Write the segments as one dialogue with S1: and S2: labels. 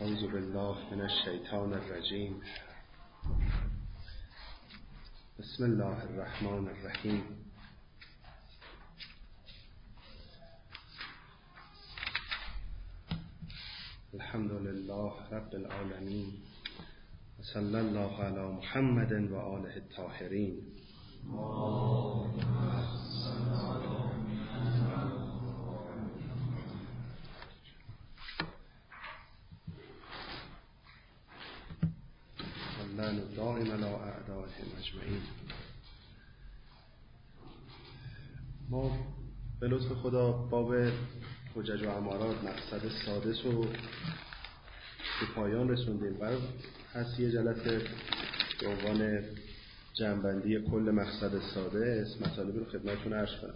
S1: اعوذ بالله من الشیطان الرجیم. بسم الله الرحمن الرحیم. الحمد لله رب العالمین و صلی الله علی محمد و آله الطاهرین. اللعن دائم علی اعدائهم اجمعین. ما به لطف خدا باب حجج و امارات مقصد سادس رو به پایان رسوندیم. برای هست یه جلسه به عنوان جمع‌بندی کل مقصد سادس مطالب رو خدمتتون عرض کنم.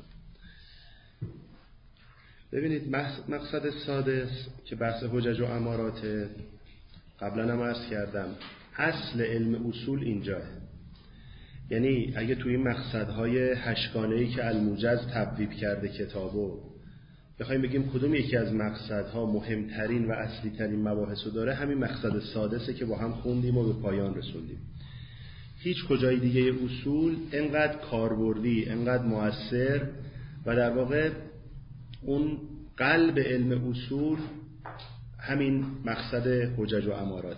S1: ببینید، مقصد سادس که بحث حجج و امارات، قبلا هم عرض کردم اصل علم اصول اینجاه. یعنی اگه توی این مقصدهای هشتگانه‌ای که الموجز تبویب کرده کتابو بخوایم بگیم کدوم یکی از مقصدها مهمترین و اصلی ترین مباحثو داره، همین مقصد سادسه که با هم خوندیم و به پایان رسوندیم. هیچ کجای دیگه اصول انقدر کاربردی، انقدر مؤثر و در واقع اون قلب علم اصول همین مقصد حجج و امارات.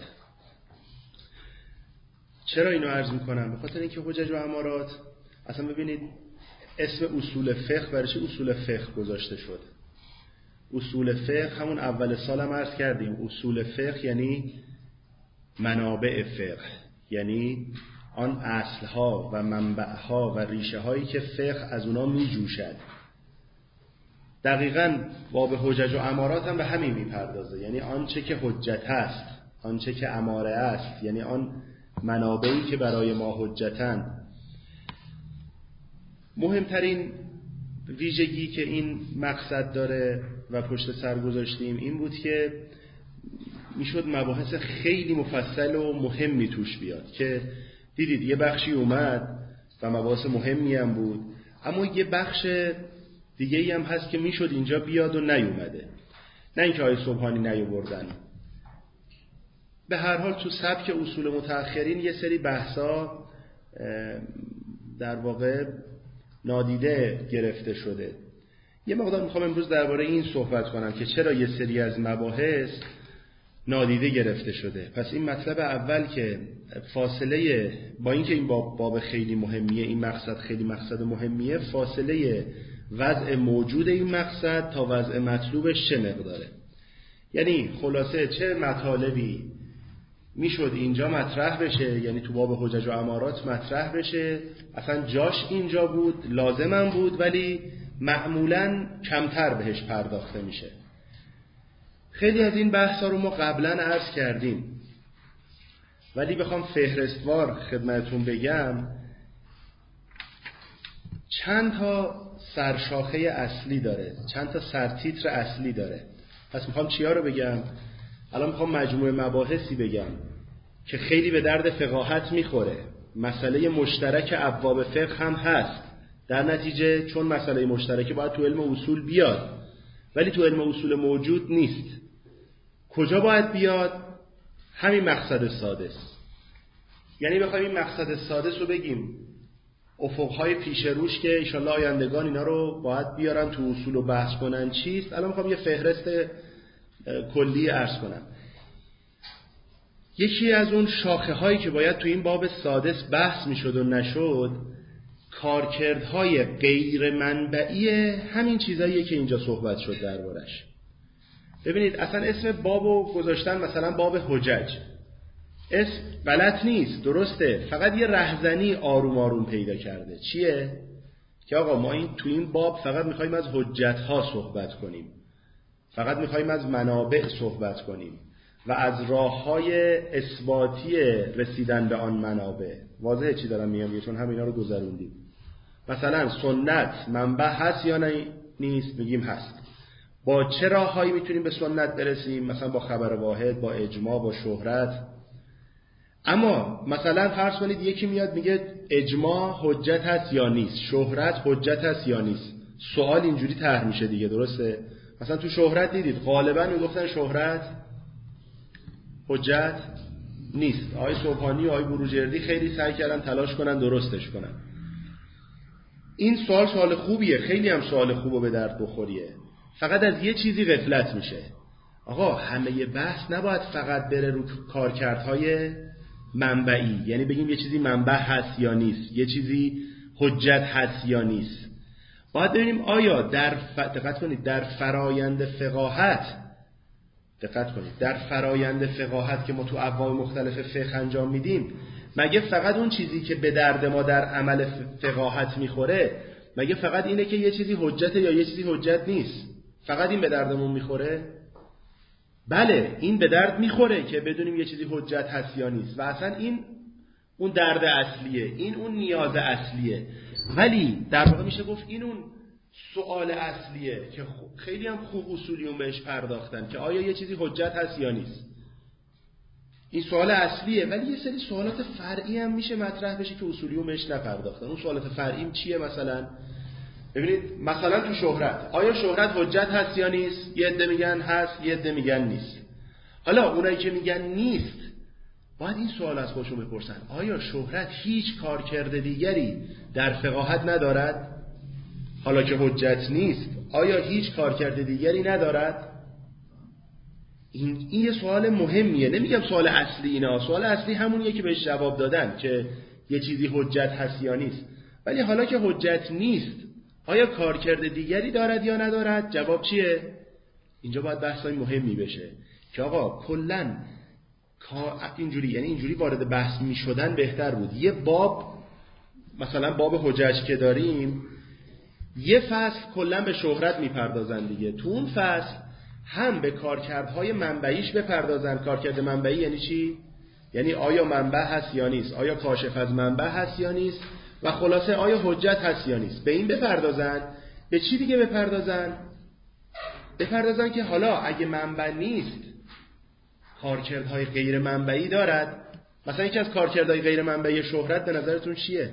S1: چرا اینو عرض میکنم؟ به خاطر اینکه حجج و امارات اصلا ببینید اسم اصول فقه برای چه اصول فقه گذاشته شد. اصول فقه همون اول سال هم عرض کردیم، اصول فقه یعنی منابع فقه، یعنی آن اصلها و منبعها و ریشه هایی که فقه از اونا می جوشد. دقیقاً باب حجج و امارات هم به همین میپردازه، یعنی آنچه که حجت است، آنچه که اماره است، یعنی آن منابعی که برای ما حجتن. مهمترین ویژگی که این مقصد داره و پشت سر گذاشتیم این بود که میشد مباحث خیلی مفصل و مهمی توش بیاد، که دیدید یه بخشی اومد و مباحث مهمی هم بود، اما یه بخش دیگه هم هست که میشد اینجا بیاد و نیومده. نه اینکه آقای سبحانی نیاوردن، به هر حال تو سبک اصول متأخرین یه سری بحثا در واقع نادیده گرفته شده. یه مقدار میخوام امروز درباره این صحبت کنم که چرا یه سری از مباحث نادیده گرفته شده. پس این مطلب اول که فاصله، با اینکه این باب خیلی مهمیه، این مقصد خیلی مقصد مهمیه، فاصله وضع موجود این مقصد تا وضع مطلوبش چه مقداره. یعنی خلاصه چه مطالبی میشد اینجا مطرح بشه، یعنی تو باب حجج و امارات مطرح بشه، اصلا جاش اینجا بود، لازمم بود، ولی معمولاً کمتر بهش پرداخته میشه. خیلی از این بحثا رو ما قبلا عرض کردیم، ولی بخوام فهرستوار خدمتتون بگم، چند تا سرشاخه اصلی داره، چند تا سرتیتر اصلی داره. پس میخوام چیا رو بگم؟ الان میخوام مجموعه مباحثی بگم که خیلی به درد فقاهت میخوره. مسئله مشترک ابواب فقه هم هست، در نتیجه چون مسئله مشترک باید تو علم اصول بیاد، ولی تو علم اصول موجود نیست. کجا باید بیاد؟ همین مقصد سادس. یعنی بخوایم این مقصد سادس رو بگیم، افقهای پیش روش که انشالله آیندگان اینا رو باید بیارن تو اصول و بحث کنن چیست. الان میخوام یه فهرست کلی عرض کنم. یکی از اون شاخه هایی که باید تو این باب سادس بحث میشد و نشد، کارکردهای غیر منبعی همین چیزاییه که اینجا صحبت شد دربارش. ببینید اصلا اسم بابو گذاشتن مثلا باب حجج، اسم غلط نیست، درسته، فقط یه رهزنی آروم آروم پیدا کرده. چیه؟ که آقا ما تو این باب فقط میخوایم از حجت ها صحبت کنیم، فقط میخوایم از منابع صحبت کنیم و از راه‌های اثباتی رسیدن به آن منابع. واضحه چی دارم میگم؟ چون همینا رو گذروندیم. مثلا سنت منبع هست یا نیست؟ میگیم هست. با چه راه‌هایی میتونیم به سنت برسیم؟ مثلا با خبر واحد، با اجماع، با شهرت. اما مثلا فرض کنید یکی میاد میگه اجماع حجت هست یا نیست، شهرت حجت هست یا نیست. سوال اینجوری طرح میشه دیگه، درسته؟ مثلا تو شهرت دیدید غالبا میگفتن شهرت حجت نیست. آقای سبحانی و آقای بروجردی خیلی سعی کردن تلاش کنن درستش کنن. این سوال خوبیه، خیلی هم سوال خوبه به درد بخوریه، فقط از یه چیزی غفلت میشه. آقا همه بحث نباید فقط بره رو کارکردهای منبعی، یعنی بگیم یه چیزی منبع هست یا نیست، یه چیزی حجت هست یا نیست. باید ببینیم آیا دقت کنید در فرایند فقاهت که ما تو ابواب مختلف فقه انجام میدیم، مگه فقط اون چیزی که به درد ما در عمل فقاهت میخوره، مگه فقط اینه که یه چیزی حجته یا یه چیزی حجت نیست؟ فقط این به دردمون میخوره؟ بله، این به درد میخوره که بدونیم یه چیزی حجت هست یا نیست و اصلا این اون درد اصلیه، این اون نیاز اصلیه. ولی در واقع میشه گفت این اون سوال اصلیه که خیلی هم خوب اصولیون بهش پرداختن که آیا یه چیزی حجت هست یا نیست. این سوال اصلیه، ولی یه سری سوالات فرعی هم میشه مطرح بشه که اصولیون بهش نپرداختن. اون سوالات فرعی چیه؟ مثلا ببینید، مثلا تو شهرت، آیا شهرت حجت هست یا نیست؟ یه عده میگن هست، یه عده میگن نیست. حالا اونایی که میگن نیست باید این سوال از خودشون بپرسن: آیا شهرت هیچ کارکرد دیگری در فقاهت ندارد؟ حالا که حجت نیست، آیا هیچ کارکرد دیگری ندارد؟ این یه سوال مهمیه. نمیگم سوال اصلی اینا، سوال اصلی همونیه که بهش جواب دادن که یه چیزی حجت هست یا نیست. ولی حالا که حجت نیست، آیا کارکرد دیگری دارد یا ندارد؟ جواب چیه؟ اینجا باید بحثای مهمی بشه که آقا کلن اینجوری، یعنی اینجوری وارد بحث می شدن بهتر بود. یه باب، مثلا باب حجج که داریم، یه فصل کلن به شهرت می پردازن دیگه. تو اون فصل هم به کارکردهای منبعیش بپردازن. کارکرد منبعی یعنی چی؟ یعنی آیا منبع هست یا نیست، آیا کاشف از منبع هست یا نیست، و خلاصه آیا حجت هست یا نیست. به این بپردازن. به چی دیگه بپردازن که حالا اگه منبع نیست، کارکردهای غیر منبعی دارد. مثلا یکی از کارکردهای غیر منبعی شهرت به نظرتون چیه؟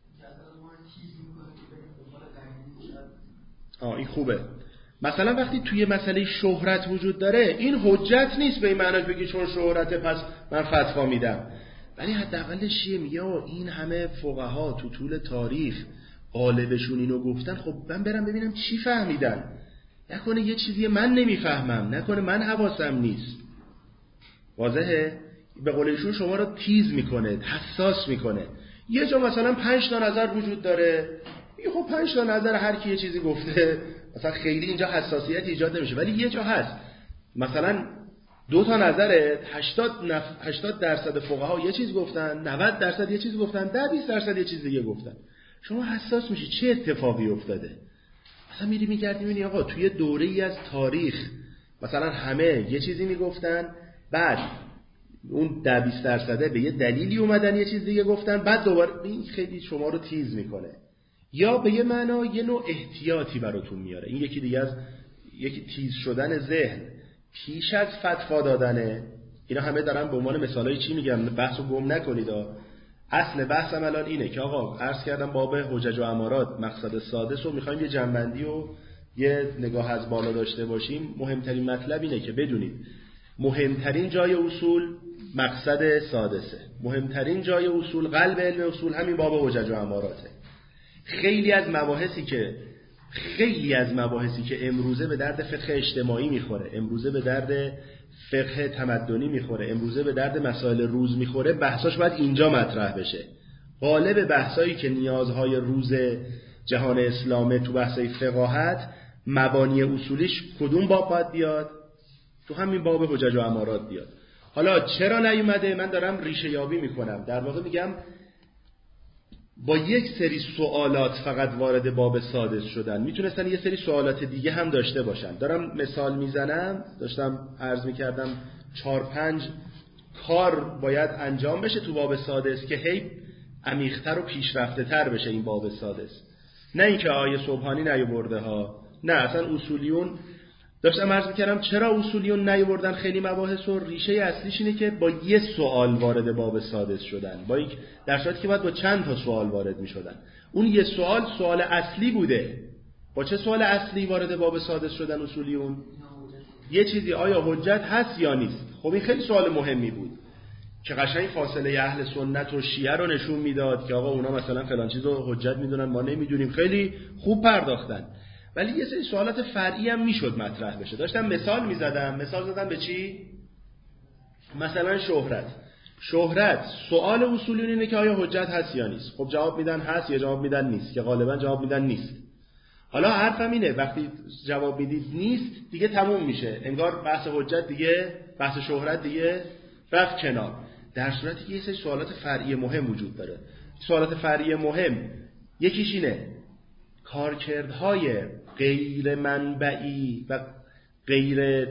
S1: این خوبه. مثلا وقتی توی مسئله شهرت وجود داره، این حجت نیست به این معنی بگی چون شهرته پس من فتوا میدم، ولی حداقلش چیه؟ میگه این همه فقها تو طول تاریخ غالبشون اینو گفتن، خب من برم ببینم چی فهمیدن. نکنه یه چیزی من نمیفهمم، نکنه من حواسم نیست. واضحه؟ به قول ایشون شما رو تیز میکنه، حساس میکنه. یه جا مثلا 5 تا نظر وجود داره، میگه خب 5 تا نظر هر کی یه چیزی گفته، مثلا خیلی اینجا حساسیت ایجاد نمیشه. ولی یه جا هست مثلا 2 تا نظره، 80% فقها یه چیز گفتن، 90% یه چیز گفتن، 10-20% یه چیز دیگه گفتن. شما حساس میشی چه اتفاقی افتاده. مثلا میری میگردی میبینی آقا توی دوره‌ای از تاریخ مثلا همه یه چیزی میگفتن، بعد اون 10-20% به یه دلیلی اومدن یه چیز دیگه گفتن، بعد دوباره این خیلی شما رو تیز میکنه. یا به یه معنا یه نوع احتیاطی براتون میاره. این یکی دیگه از یکی تیز شدن ذهن پیش از فتوا دادنه. اینا همه دارن به عنوان مثالای چی میگم، بحثو گم نکنید. اصل بحثم الان اینه که آقا عرض کردم باب حجج و امارات مقصد سادس رو میخوایم یه جنبندی و یه نگاه از بالا داشته باشیم. مهمترین مطلب اینه که بدونید مهمترین جای اصول مقصد سادسه، مهمترین جای اصول، قلب علم اصول همین باب حجج و اماراته. خیلی از مباحثی که امروزه به درد فقه اجتماعی میخوره، امروزه به درد فقه تمدنی میخوره، امروزه به درد مسائل روز میخوره، بحثاش باید اینجا مطرح بشه. غالب بحثایی که نیازهای روز جهان اسلامه تو بحثای فقاهت، مبانی اصولیش کدوم باب باید بیاد؟ تو همین باب حجج و امارات بیاد. حالا چرا نیومده؟ من دارم ریشه یابی میکنم. در واقع میگم با یک سری سوالات فقط وارد باب سادس شدن، میتونستن یه سری سوالات دیگه هم داشته باشن. دارم مثال میزنم، داشتم عرض میکردم 4-5 کار باید انجام بشه تو باب سادس که هی عمیق‌تر و پیشرفته تر بشه این باب سادس. نه اینکه آیه سبحانی نیاورده ها، نه اصلا اصولیون. داشتم عرض میکردم چرا اصولیون نیاوردن خیلی مباحث، و ریشه اصلیش اینه که با یه سوال وارد باب سادس شدن، با یک در صورتی که باید با چند تا سوال وارد میشدن. اون یه سوال اصلی بوده. با چه سوال اصلی وارد باب سادس شدن اصولیون؟ یه چیزی آیا حجت هست یا نیست. خب این خیلی سوال مهمی بود که قشنگ فاصله اهل سنت و شیعه رو نشون میداد که آقا اونا مثلا فلان چیزو حجت میدونن ما نمیدونیم. خیلی خوب پرداختن، ولی یه سری سوالات فرعی هم میشد مطرح بشه. داشتم مثال زدم به چی؟ مثلا شهرت سوال اصولی اینه که آیا حجت هست یا نیست. خب جواب میدن هست یا جواب میدن نیست، که غالبا جواب میدن نیست. حالا حرفم اینه وقتی جواب میدید نیست دیگه تموم میشه، انگار بحث حجت دیگه، بحث شهرت دیگه رفت کنار. در صورتی که یه سری سوالات فرعی مهم وجود داره. سوالات فرعی مهم یکیش اینه کارکردهای غیر منبعی و غیر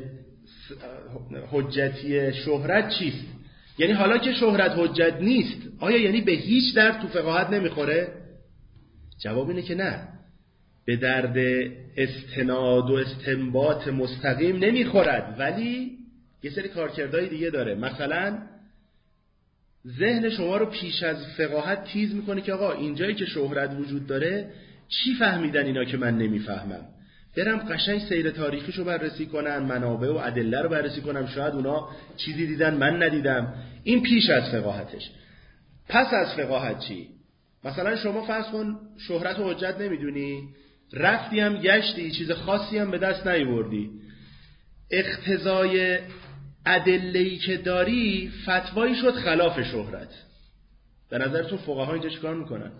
S1: حجتی شهرت چیست؟ یعنی حالا که شهرت حجت نیست آیا یعنی به هیچ درد تو فقاهت نمیخوره؟ جواب اینه که نه، به درد استناد و استنباط مستقیم نمیخورد، ولی یه سری کارکردهای دیگه داره. مثلا ذهن شما رو پیش از فقاهت تیز میکنه که آقا اینجایی که شهرت وجود داره چی فهمیدن اینا که من نمیفهمم، برم قشنگ سیر تاریخیشو بررسی کنم، منابع و ادله رو بررسی کنم، شاید اونا چیزی دیدن من ندیدم. این پیش از فقاهتش. پس از فقاهت چی؟ مثلا شما فرض کن شهرت و حجت نمیدونی، رفتی هم گشتی، چیز خاصی هم به دست نیاوردی، اقتضای ادله‌ای که داری فتوایی شد خلاف شهرت. به نظرتون فقها اینجا چیکار میکنن؟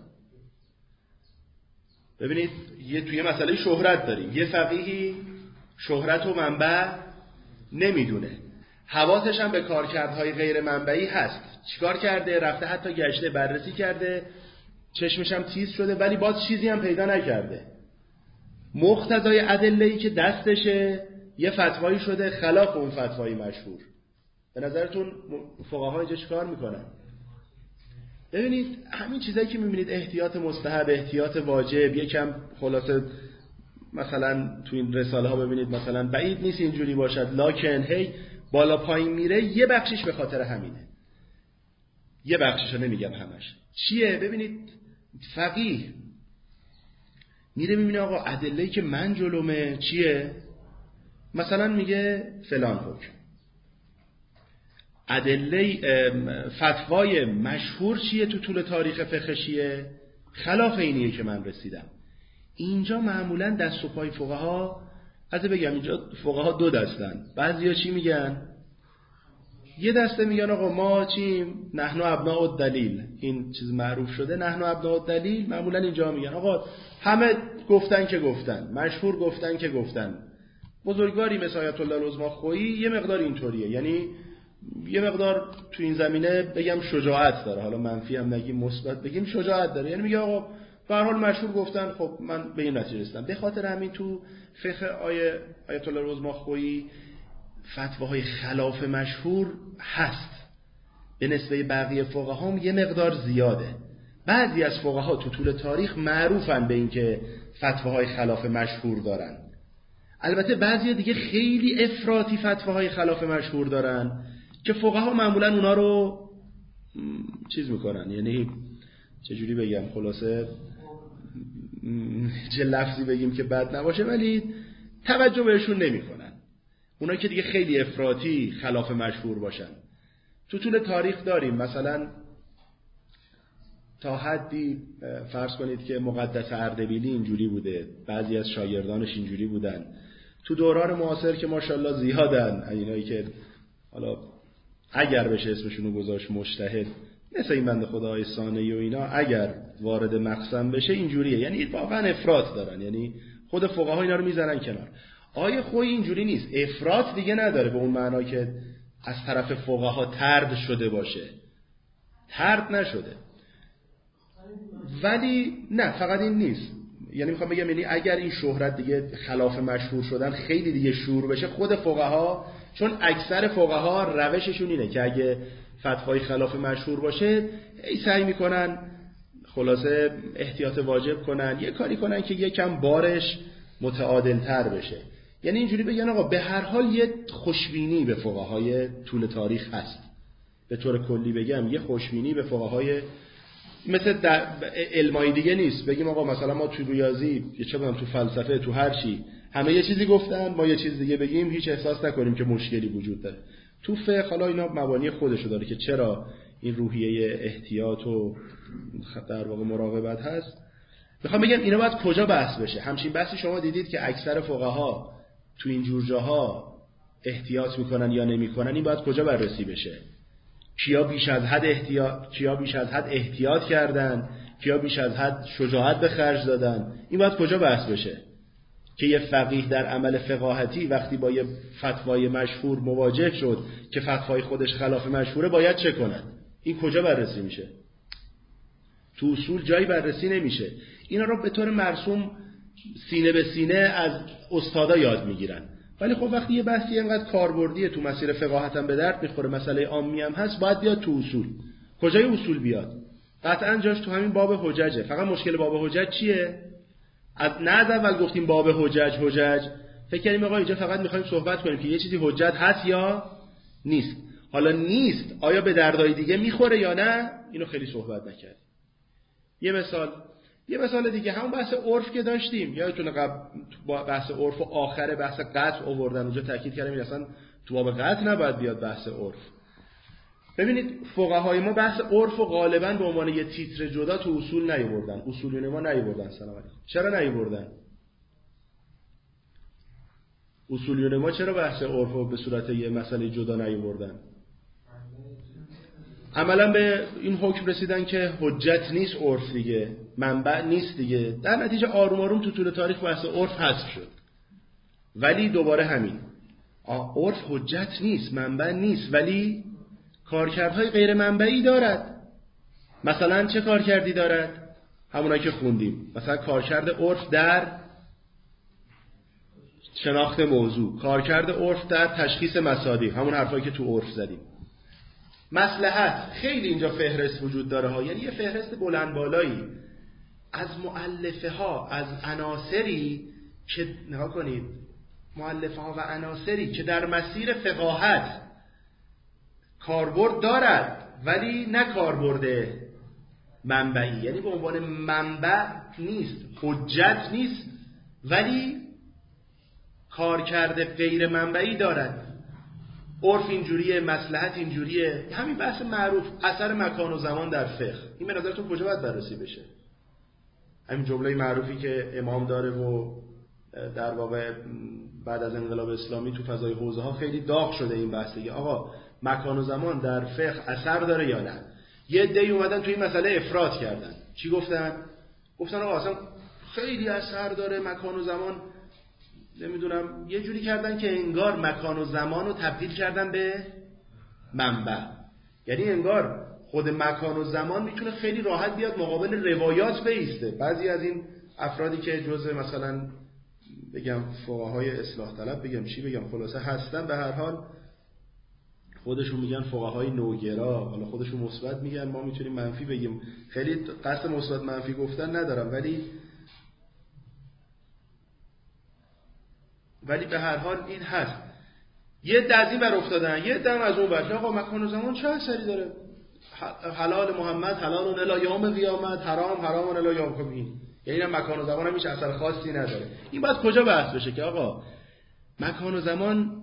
S1: ببینید توی مسئله شهرت داریم، یه فقیهی شهرت و منبع نمیدونه، حواسش هم به کارکردهای غیر منبعی هست، چیکار کرده؟ رفته حتی گشته بررسی کرده، چشمش هم تیز شده، ولی باز چیزی هم پیدا نکرده. مقتضای ادله‌ای که دستشه یه فتوایی شده خلاف اون فتوای مشهور. به نظرتون فقها اینجا چیکار میکنن؟ ببینید همین چیزایی که میبینید احتیاط مستحب، احتیاط واجب، یکم خلاصه مثلا تو این رساله ها ببینید مثلا بعید نیست اینجوری باشد، لاکن هی بالا پایین میره، یه بخشش به خاطر همینه. یه بخشش رو نمیگم همش. چیه؟ ببینید فقیه میره میبینه آقا ادله‌ای که من جلومه چیه؟ مثلا میگه فلان حکم، ادله فتوای مشهور چیه تو طول تاریخ فقه شیعه؟ خلاف اینیه که من رسیدم. اینجا معمولا دست و پای فقها، از بگم اینجا فقها دو دستن. بعضیا چی میگن؟ یه دسته میگن آقا ما چیم؟ نحن ابناء الدلیل. این چیز معروف شده، نحن ابناء الدلیل. معمولا اینجا میگن آقا همه گفتن که گفتن، مشهور گفتن که گفتن. بزرگواری مثل آیت الله العظمی خویی یه مقدار اینطوریه، یعنی یه مقدار تو این زمینه بگم شجاعت داره، حالا منفی هم نگیم مثبت بگیم، شجاعت داره. یعنی میگه آقا به هر حال مشهور گفتن، خب من به این نتیجه رسیدم. به خاطر همین تو فقه آیت الله العظمی خویی فتواهای خلاف مشهور هست، به نسبه بقیه فقها هم یه مقدار زیاده. بعضی از فقها تو طول تاریخ معروفن به این که فتواهای خلاف مشهور دارن. البته بعضی دیگه خیلی افراطی فتواهای خلاف مشهور دارن که فقها معمولا اونا رو چیز میکنن، یعنی چجوری بگم، خلاصه چه لفظی بگیم که بد نباشه، ولی توجه بهشون نمیکنن. اونا که دیگه خیلی افراطی خلاف مشهور باشن. تو طول تاریخ داریم مثلا تا حدی فرض کنید که مقدس اردبیلی اینجوری بوده، بعضی از شاگردانش اینجوری بودن. تو دوران معاصر که ماشاءالله زیادن اینایی که حالا اگر بشه اسمشونو گذاشت مجتهد، مثل این بنده خدای ثانی و اینا، اگر وارد مقسم بشه اینجوریه، یعنی واقعا افراط دارن، یعنی خود فقها اینا رو میذارن کنار. آیه خویی اینجوری نیست، افراط دیگه نداره به اون معنا که از طرف فقها طرد شده باشه، طرد نشده. ولی نه فقط این نیست، یعنی میخوام بگم یعنی اگر این شهرت دیگه خلاف مشهور شدن خیلی دیگه شور بشه، خود فقها، چون اکثر فقها روششون اینه که اگه فتوای خلاف مشهور باشه ای سعی میکنن خلاصه احتیاط واجب کنن، یه کاری کنن که یکم بارش متعادل تر بشه. یعنی اینجوری بگن آقا به هر حال یه خوشبینی به فقهای طول تاریخ هست. به طور کلی بگم یه خوشبینی به فقهای مثل علمای دیگه نیست، بگیم آقا مثلا ما تو ریاضی، چه بدونم تو فلسفه، تو هر چی همه یه چیزی گفتن، ما یه چیز دیگه بگیم هیچ احساس نکنیم که مشکلی وجود داره. تو فقه حالا اینا مبانی خودشو داره که چرا این روحیه احتیاط و در واقع مراقبت هست. میخوام بگم اینا باید کجا بحث بشه. همچین بحثی شما دیدید که اکثر فقها تو این جور جاها احتیاط میکنن یا نمیکنن، این باید کجا بررسی بشه؟ کیا بیش از حد احتیاط کردن، کیا بیش از حد شجاعت به خرج دادن، این باید کجا بحث بشه که یه فقیه در عمل فقاهتی وقتی با یه فتوای مشهور مواجه شد که فتوای خودش خلاف مشهوره باید چه کند. این کجا بررسی میشه؟ تو اصول جایی بررسی نمیشه. اینا رو به طور مرسوم سینه به سینه از استادا یاد میگیرن، ولی خب وقتی یه بحثی اینقدر کاربردیه تو مسیر فقاهت هم به درد میخوره، مسئله عامی هم هست، باید بیاد تو اصول. کجای اصول بیاد؟ قطعا جاش تو همین باب حججه. فقط مشکل باب حجج چیه؟ نه از اول گفتیم باب حجج فکر کردیم آقا اینجا فقط میخوایم صحبت کنیم که یه چیزی حجت هست یا نیست. حالا نیست آیا به دردای دیگه میخوره یا نه، اینو خیلی صحبت نکردیم. یه مثال دیگه همون بحث عرف که داشتیم، یادتونه قبل بحث عرف و آخر بحث قطع آوردن، اونجا تاکید کردیم اصلا تو باب قطع نباید بیاد بحث عرف. ببینید فقهای ما بحث عرف و غالبا به عنوان یه تیتر جدا تو اصول نیاوردن، اصولیون ما نیاوردن. سلام علیکم. چرا نیاوردن؟ اصولیون ما چرا بحث عرف رو به صورت یه مسئله جدا نیاوردن؟ عملا به این حکم رسیدن که حجت نیست عرف دیگه، منبع نیست دیگه. در نتیجه آروم آروم تو طول تاریخ بحث عرف حذف شد. ولی دوباره همین، عرف حجت نیست، منبع نیست، ولی کارکردهای غیر منبعی دارد. مثلا چه کارکردی دارد؟ همونایی که خوندیم. مثلا کارکرد عرف در شناخت موضوع، کارکرد عرف در تشخیص مصادیق، همون حرفایی که تو عرف زدیم. مصلحت، خیلی اینجا فهرست وجود داره ها، یعنی یه فهرست بلند بالایی از مؤلفه ها، از عناصری که نگاه کنید، مؤلفه ها و عناصری که در مسیر فقاهت کاربرد دارد ولی نه کاربرد منبعی، یعنی به عنوان منبع نیست، حجت نیست، ولی کارکرد غیر منبعی دارد. عرف اینجوریه، مصلحت اینجوریه. همین بحث معروف اثر مکان و زمان در فقه، این به نظرتون کجا باید بررسی بشه؟ همین جمله معروفی که امام داره و در واقع بعد از انقلاب اسلامی تو فضای حوزه ها خیلی داغ شده این بحث دیگه. آقا مکان و زمان در فقه اثر داره یا نه؟ یه عده‌ای اومدن تو این مسئله افراط کردن. چی گفتن؟ گفتن آقا اصلا خیلی اثر داره مکان و زمان، نمیدونم یه جوری کردن که انگار مکان و زمان رو تبدیل کردن به منبع. یعنی انگار خود مکان و زمان میتونه خیلی راحت بیاد مقابل روایات بایسته. بعضی از این افرادی که جزء مثلا بگم فقهای اصلاح طلب بگم چی بگم خلاصه هستن، به هر حال خودشون میگن فقهای نوگرا، حالا خودشون مثبت میگن، ما میتونیم منفی بگیم. خیلی قصد مثبت منفی گفتن ندارم، ولی به هر حال این هست. یه دزی بر افتادن، یه دم از اون بچه آقا مکان و زمان چه اثری داره؟ حلال محمد حلال الی یوم قیامت، حرام حرام الی یوم القیامت. یعنی مکان و زمان هم هیچ اثر خاصی نداره. این باید کجا بحث بشه که آقا مکان و زمان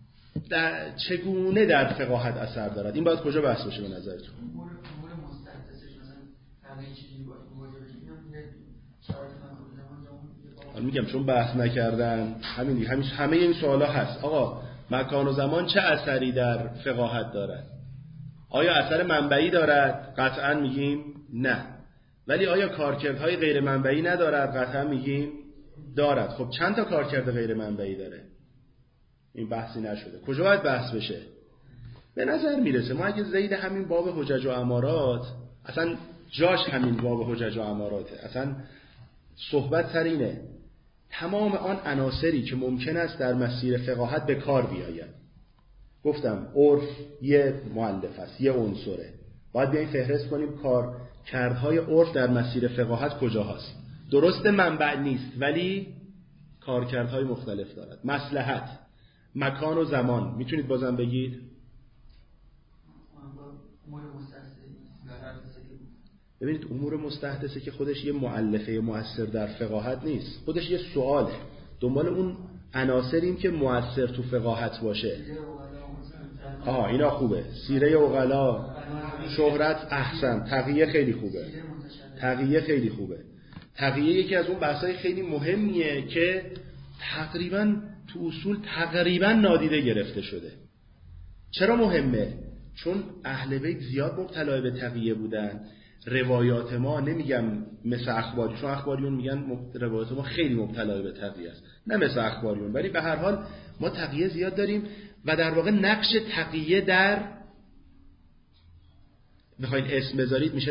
S1: چگونه در فقاهت اثر دارد؟ این باید کجا بحث بشه به نظرتون؟
S2: امور مستحدثش مثلا همه چیزی باید مواجه بشیم.
S1: میگم چون بحث نکردن همه این سوالا هست. آقا مکان و زمان چه اثری در فقاهت دارد؟ آیا اثر منبعی دارد؟ قطعا میگیم نه. ولی آیا کارکردهای غیر منبعی ندارد؟ قطعا میگیم دارد. خب چند تا کارکرد غیر منبعی داره؟ این بحثی نشده. کجا باید بحث بشه؟ به نظر میرسه ما اگه زید همین باب حجج و امارات، اصلا جاش همین باب حجج و اماراته، اصلا صحبت سر اینه تمام آن عناصری که ممکن است در مسیر فقاهت به کار بیاید. گفتم عرف یه مؤلف است، یه عنصره. باید بیایم فهرست کنیم کارکردهای عرف در مسیر فقاهت کجا هست. درست منبع نیست ولی کارکردهای مختلف دارد. مصلحت، مکان و زمان، میتونید بازم بگید؟ ببینید امور مستحدثه که خودش یه مؤلفه مؤثر در فقاهت نیست، خودش یه سواله. دنبال اون عناصریم که مؤثر تو فقاهت باشه. اینا خوبه. سیره عقلا، شهرت، احسن. تقیه خیلی خوبه. تقیه خیلی خوبه. تقیه یکی از اون بحثای خیلی مهمیه که تقریبا تو اصول تقریبا نادیده گرفته شده. چرا مهمه؟ چون اهل بیت زیاد مبتلا به تقیه بودن. روایات ما، نمیگم مثل اخباری، چون اخباریون میگن روایات ما خیلی مبتلا به تقیه است، نه مثل اخباریون، ولی به هر حال ما تقیه زیاد داریم و در واقع نقش تقیه در، بخواید اسم بذارید میشه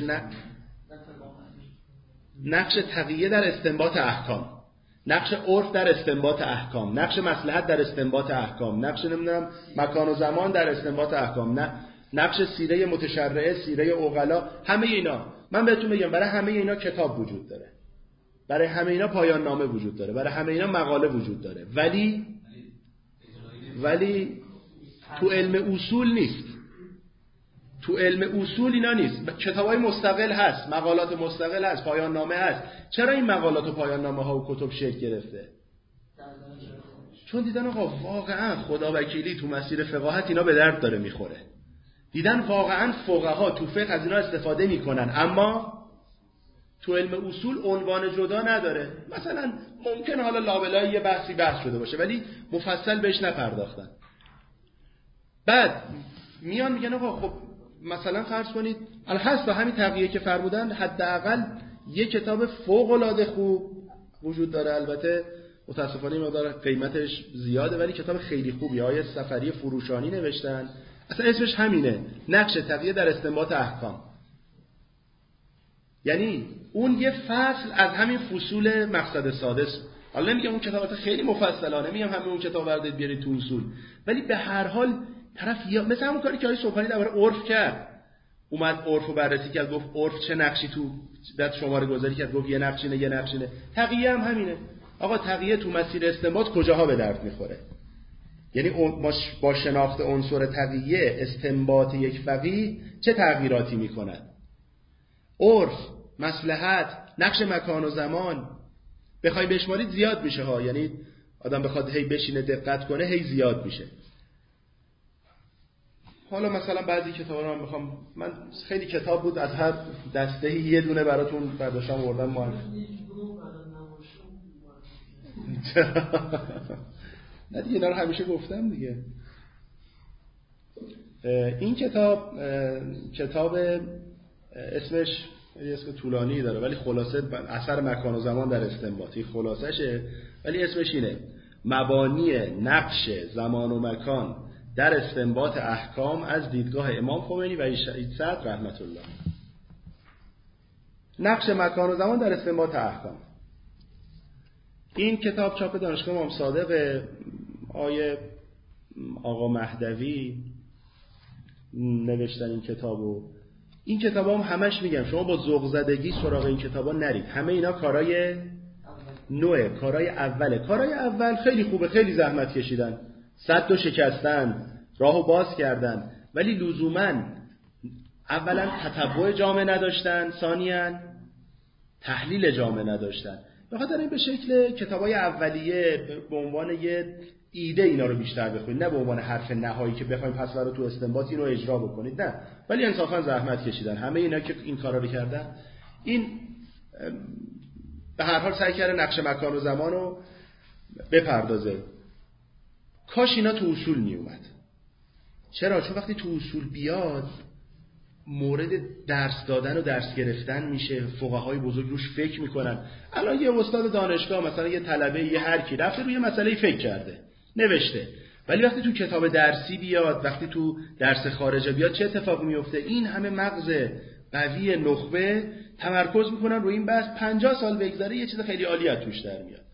S1: نقش تقیه در استنباط احکام، نقش عرف در استنباط احکام، نقش مصلحت در استنباط احکام، نقش نمیدونم مکان و زمان در استنباط احکام، نه نقش سیره متشرعه، سیره عقلا، همه اینا. من بهتون بگم برای همه اینا کتاب وجود داره، برای همه اینا پایان نامه وجود داره، برای همه اینا مقاله وجود داره، ولی تو علم اصول نیست. تو علم اصول اینا نیست. کتابای مستقل هست، مقالات مستقل هست، پایان نامه هست. چرا این مقالات و پایان نامه ها و کتب شکل گرفته؟ چون دیدن آقا واقعا خدا وکیلی تو مسیر فقاهت اینا به درد داره میخوره. دیدن واقعا فقها تو فقه از اینا استفاده میکنن، اما تو علم اصول عنوان جدا نداره. مثلا ممکن حالا لابلای یه بحث شده باشه ولی مفصل بهش نپرداختن. بعد میان میگن آقا خب مثلا فرض کنید الحس و همین تقیه که فرمودن حداقل یه کتاب فوق العاده خوب وجود داره، البته متاسفانه مقدار قیمتش زیاده ولی کتاب خیلی خوبی، آیه سفری فروشانی نوشتن، اصلا اسمش همینه، نقش تقیه در استنباط احکام. یعنی اون یه فصل از همین فصول مقصد سادس. حالا نمیگم اون کتابات خیلی مفصله، نمیگم همه اون کتاب بردارید بیارید تو اصول، ولی به هر حال طرف مثل همون کاری که آقای صبحانی درباره عرف کرد، اومد عرف رو بررسی کرد، گفت عرف چه نقشی تو بعد شماره گذاری کرد، گفت یه نقشینه. تقیه هم همینه. آقا تقیه تو مسیر استنباط کجاها به درد میخوره؟ یعنی با شناخت عنصر تقیه استنباط یک فقیه چه تغییراتی میکند؟ عرف، مصلحت، نقش مکان و زمان، بخوای بشمارید زیاد میشه ها. یعنی آدم بخواد هی بشینه دقت کنه هی زیاد میشه. حالا مثلا بعضی کتابا رو من خیلی کتاب بود، از هر دسته یه دونه براتون برداشتم آوردم نه دیگه، اینا رو همیشه گفتم دیگه. این کتاب اسمش اسم طولانی داره ولی خلاصه اثر مکان و زمان در استنباط، خلاصشه ولی اسمش اینه: مبانی نقش زمان و مکان در استنباط احکام از دیدگاه امام خمینی و شهید صدر رحمت الله. نقش مکان و زمان در استنباط احکام. این کتاب چاپ دانشگاه امام صادق آقا مهدوی نوشتن این کتابو. این کتابا هم همش میگم شما با ذوق زدگی سراغ این کتابا نرید، همه اینا کارای نوعه، کارای اوله. کارای اول خیلی خوبه، خیلی زحمت کشیدن، سد و شکستن، راهو باز کردن، ولی لزوماً اولا تتبع جامع نداشتن، ثانیاً تحلیل جامع نداشتن. بخاطر این به شکل کتابای اولیه به عنوان یه ایده اینا رو بیشتر بخونید، نه به عنوان حرف نهایی که بخواید پس برای تو استنباط اینو اجرا بکنید، نه. ولی انصافا زحمت کشیدن همه اینا که این کارا رو کردن. این به هر حال سعی کرده نقش مکان و زمان رو بپردازه. کاش اینا تو اصول می اومد. چرا؟ چون وقتی تو اصول بیاد مورد درس دادن و درس گرفتن میشه، فقهای بزرگ روش فکر میکنن. الان یه استاد دانشگاه مثلا یه طلبه یه هر کی رفته روی مسئله فکر کرده نوشته، ولی وقتی تو کتاب درسی بیاد، وقتی تو درس خارجه بیاد چه اتفاقی میفته؟ این همه مغز قوی نخبه تمرکز میکنن روی این بحث، 50 سال بگذره یه چیز خیلی عالی از توش در میاد.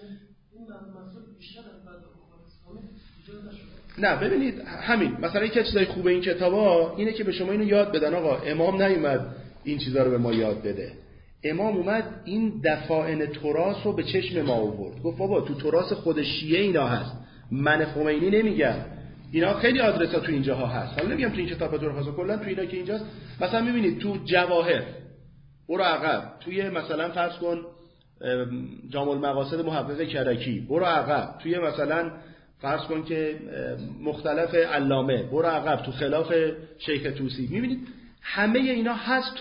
S1: نه ببینید همین مثلا یکی از چیزای خوبه این کتابا اینه که به شما اینو یاد بدن. آقا امام نیومد این چیزا رو به ما یاد بده، امام اومد این دفاعن تراث رو به چشم ما آورد، گفت بابا تو تراث خود شیعه اینا هست، من خمینی نمیگم، اینا خیلی آدرسا تو اینجاها هست. حالا نمیگم تو این کتاب تو رو کلا تو اینا که اینجاست. مثلا میبینید تو جواهر برو عقب، توی مثلا فرض کن جامع المقاصد محقق کرکی برو عقب، توی مثلا فرض کن که مختلف علامه، برو عقب تو خلاف شیخ طوسی، میبینید همه اینا هست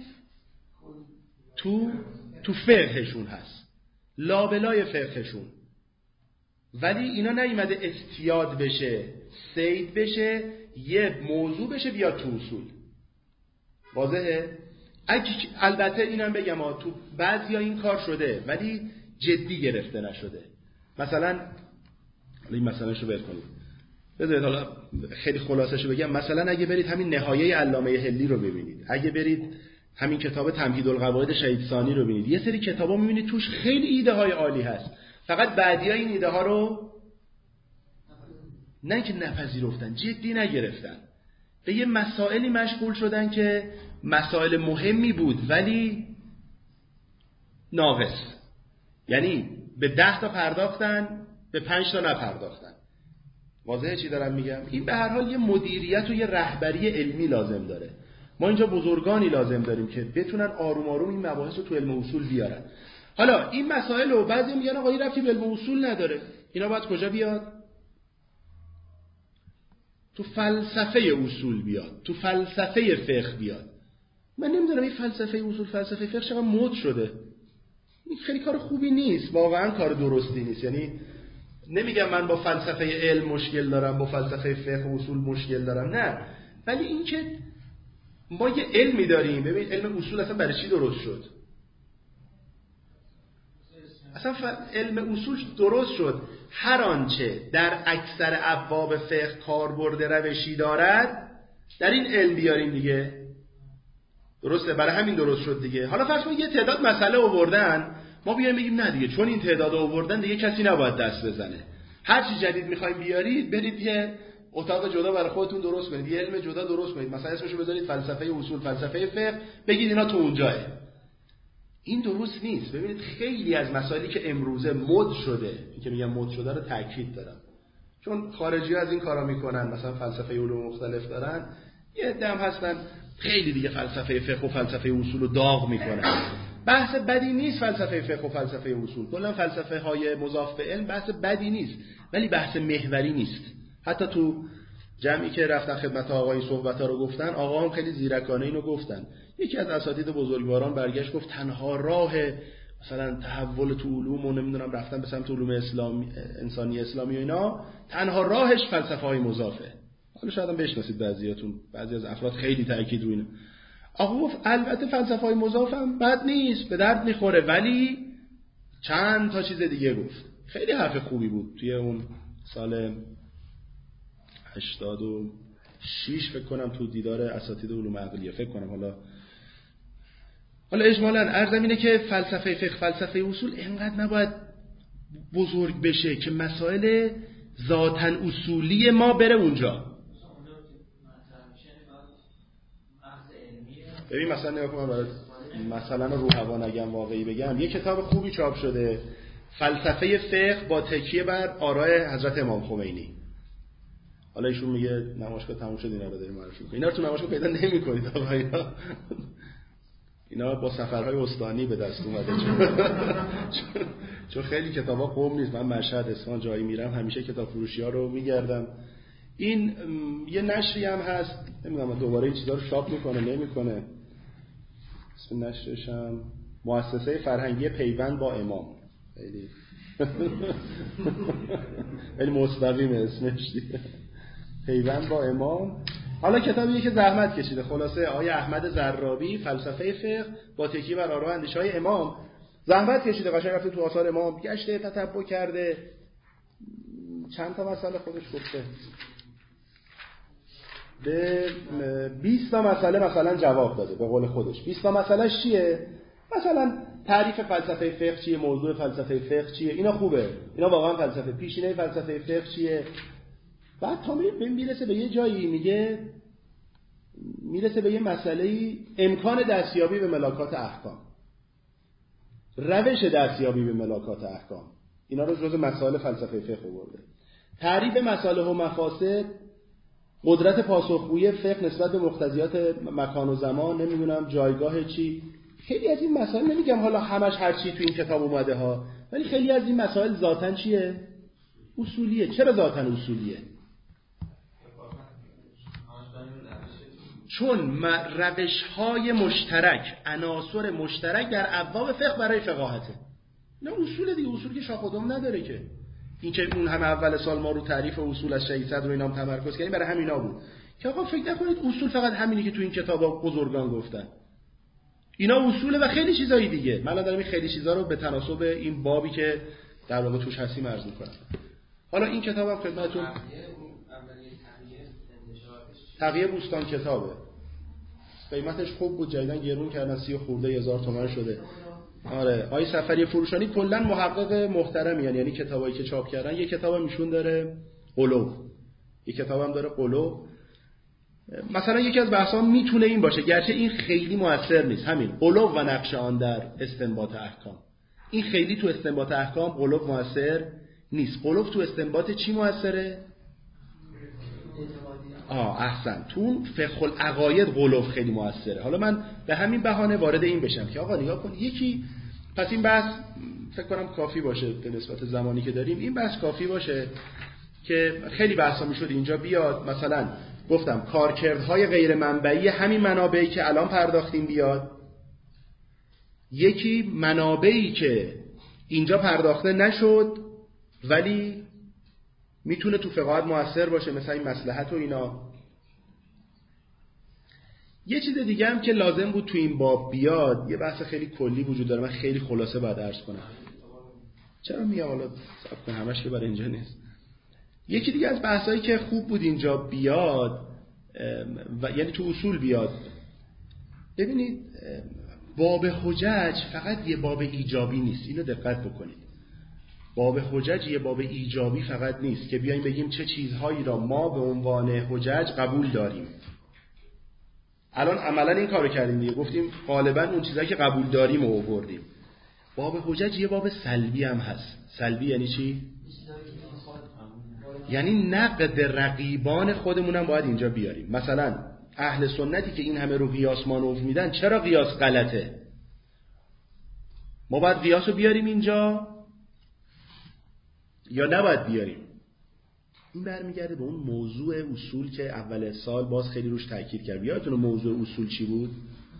S1: تو فقهشون هست، لابلای فقهشون، ولی اینا نیومده استیاد بشه، سید بشه، یه موضوع بشه بیاد تو اصول. واضحه؟ البته اینم بگم تو بعضیا این کار شده ولی جدی گرفته نشده. مثلا این مثالشو بر کنید، بذارید حالا خیلی خلاصه‌شو بگم. مثلا اگه برید همین نهایه علامه حلی رو ببینید، اگه برید همین کتاب تمهیدالقواعد شهید ثانی رو ببینید، یه سری کتابا می‌بینید توش خیلی ایده های عالی هست، فقط بعدی‌ها این ایده ها رو نه که نپذیرفتن، جدی نگرفتن، به یه مسائلی مشغول شدن که مسائل مهمی بود ولی ناقص، یعنی به 10 تا پرداختن، به 5 تا نپرداختن. واضحه چی دارم میگم؟ این به هر حال یه مدیریت و یه رهبری علمی لازم داره. ما اینجا بزرگانی لازم داریم که بتونن آروم آروم این مباحث رو تو علم اصول بیارن. حالا این مسائل رو بعضی میگن آقا این ربطی به علم اصول نداره، اینا باید کجا بیاد؟ تو فلسفه اصول بیاد، تو فلسفه فقه بیاد. من نمیدونم این فلسفه اصول، فلسفه فقه چقدر مد شده. این خیلی کار خوبی نیست، واقعا کار درستی نیست. یعنی نمیگم من با فلسفه علم مشکل دارم، با فلسفه فقه و اصول مشکل دارم، نه، ولی این که ما یه علمی داریم. ببین علم اصول اصلا برای چی درست شد؟ اصلا علم اصول درست شد هر آنچه در اکثر ابواب فقه کاربرد روشی دارد در این علم بیاریم دیگه. درسته؟ برای همین درست شد دیگه. حالا فرض کنید یه تعداد مسئله آوردن، ما بیایم بگیم نه دیگه، چون این تعداد آوردن دیگه کسی نباید دست بزنه. هر چی جدید می‌خواید بیارید، برید یه اتاق جدا برای خودتون درست کنید، یه علم جدا درست کنید، مثلا اسمشو بذارید فلسفه اصول، فلسفه فقه، بگید اینا تو اونجاه. این درست نیست. ببینید خیلی از مسائلی که امروزه مد شده، این که میگم مد شده رو تاکید دارم، چون خارجی‌ها از این کارا میکنن، مثلا فلسفه علوم مختلف دارن، یه دم هستن خیلی دیگه فلسفه فقه و فلسفه اصول رو داغ میکنن. بحث بدی نیست فلسفه فقه و فلسفه اصول، کلا فلسفه های مضاف به علم بحث بدی نیست، ولی بحث محوری نیست. حتی تو جمعی که رفتن خدمت آقای صحبت‌ها رو گفتن، آقا هم خیلی زیرکانه اینو گفتن. یکی از اساتید بزرگواران برگشت گفت تنها راه مثلا تحول تو علوم و نمیدونم رفتن به سمت علوم اسلامی، انسانی اسلامی و اینا، تنها راهش فلسفه‌های مضافه. حالا شاید هم بشناسید بعضیاتون، بعضی از افراد خیلی تاکید رو اینو. آقا گفت البته فلسفه‌های مضاف هم بد نیست، به درد میخوره، ولی چند تا چیز دیگه گفت. خیلی حرف خوبی بود. توی اون سال 86 فکر کنم تو دیدار اساتید علوم عقلیه، فکر کنم. حالا اجمالاً عرضم اینه که فلسفه فقه، فلسفه اصول اینقدر نباید بزرگ بشه که مسائل ذاتاً اصولی ما بره اونجا. ببین مثلا نگاه کن، برای مثلا رو هوا نگم واقعی بگم، یه کتاب خوبی چاپ شده، فلسفه فقه با تکیه بر آراء حضرت امام خمینی. حالا ایشون میگه نمایشگاه تموم شد، اینا رو داریم معرفی می‌کنیم. اینا رو تو نمایشگاه پیدا نمی‌کنید آقا. اینا با سفرهای استانی به دست اومده، چون خیلی کتابا قم نیست. من مشهد، اصفهان جایی میرم همیشه کتاب فروشی‌ها رو میگردم. این یه نشری هم هست، نمیدونم دوباره این چیزا رو چاپ میکنه نمیکنه، اسم نشرش هم مؤسسه فرهنگی پیوند با امام. خیلی مستقیم اسمش دیگه، پیوند با امام. حالا کتابیه که زحمت کشیده، خلاصه آقای احمد زرابی، فلسفه فقه با تکیه بر آراء و اندیشه‌های امام، زحمت کشیده، قشنگ رفته تو آثار امام گشته، تتبع کرده، چند تا مسئله خودش گفته، به 20 تا مسئله مثلا جواب داده به قول خودش. 20 تا مسئلهش چیه؟ مثلا تعریف فلسفه فقه چیه، موضوع فلسفه فقه چیه، اینا خوبه، اینا واقعا فلسفه، پیشینه فلسفه فقه چیه. بعد تا میرسه به یه جایی میگه، میرسه به یه مسئله‌ای، امکان دستیابی به ملاکات احکام، روش دستیابی به ملاکات احکام، اینا رو جزء مسائل فلسفه فقه آورده. تعریف مصالح و مفاسد، قدرت پاسخگویی فقه نسبت به مقتضیات مکان و زمان، نمیدونم جایگاه چی، خیلی از این مسائل، نمیگم حالا همش هر چی تو این کتاب اومده ها، ولی خیلی از این مسائل ذاتاً چیه؟ اصولیه. چرا ذاتاً اصولیه؟ چون روش‌های مشترک، عناصر مشترک در ابواب فقه برای فقاهته. نه اصول دیگه، اصول که شاخ و دم نداره که. این که اون همه اول سال ما رو تعریف اصول از شهید صدر و اینام تمرکز کردیم برای همینا بود که آقا فکر نکنید اصول فقط همینی که تو این کتابا بزرگان گفتن. اینا اصوله و خیلی چیزای دیگه. من دارم این خیلی چیزا رو به تناسب این بابی که در واقع توش هستیم عرض می‌کنم. حالا این کتابم خدمتتون تقیه بوستان کتابه. قیمتش خوب بود، جدیدن گرون کردن 30 خورده هزار تومان شده. آره، آقای سفری فروشانی کلا محقق محترمی، یعنی کتابایی که چاپ کردن. یه کتابم ایشون داره قلوب، یه کتابم داره قلوب. مثلا یکی از بحثا میتونه این باشه، گرچه این خیلی موثر نیست، همین قلوب و نقش آن در استنباط احکام. این خیلی تو استنباط احکام قلوب موثر نیست. قلوب تو استنباط چی موثره؟ احسن، تو فقه العقاید قلوب خیلی موثره. حالا من به همین بهانه وارد این بشم که آقا نگاه کن، یکی پس این بحث فکر کنم کافی باشه به نسبت زمانی که داریم. این بحث کافی باشه که خیلی بحثا میشد اینجا بیاد. مثلا گفتم کارکردهای غیر منبعی همین منابعی که الان پرداختیم بیاد، یکی منابعی که اینجا پرداخته نشد ولی میتونه تو فقاهت موثر باشه، مثلا این مصلحت و اینا. یه چیز دیگه هم که لازم بود تو این باب بیاد، یه بحث خیلی کلی وجود داره، من خیلی خلاصه باید عرض کنم. چرا میگم حالا صبر کن، همش که برای اینجا نیست. یکی دیگه از بحثایی که خوب بود اینجا بیاد و یعنی تو اصول بیاد. ببینید باب حجج فقط یه باب ایجابی نیست، اینو دقت بکنید. باب حجج یه باب ایجابی فقط نیست که بیایم بگیم چه چیزهایی را ما به عنوان حجج قبول داریم. الان عملا این کارو کردیم دیگه، گفتیم غالبا اون چیزایی که قبول داریم رو آوردیم. باب حجج یه باب سلبی هم هست. سلبی یعنی چی؟ یعنی نقد رقیبان خودمون هم باید اینجا بیاریم. مثلا اهل سنتی که این همه رو قیاس مانور میدن، چرا قیاس غلطه؟ ما باید قیاس رو بیاریم اینجا یا نباید بیاریم؟ این برمیگرده به اون موضوع اصول که اول سال باز خیلی روش تاکید کردم. یادتونه موضوع اصول چی بود؟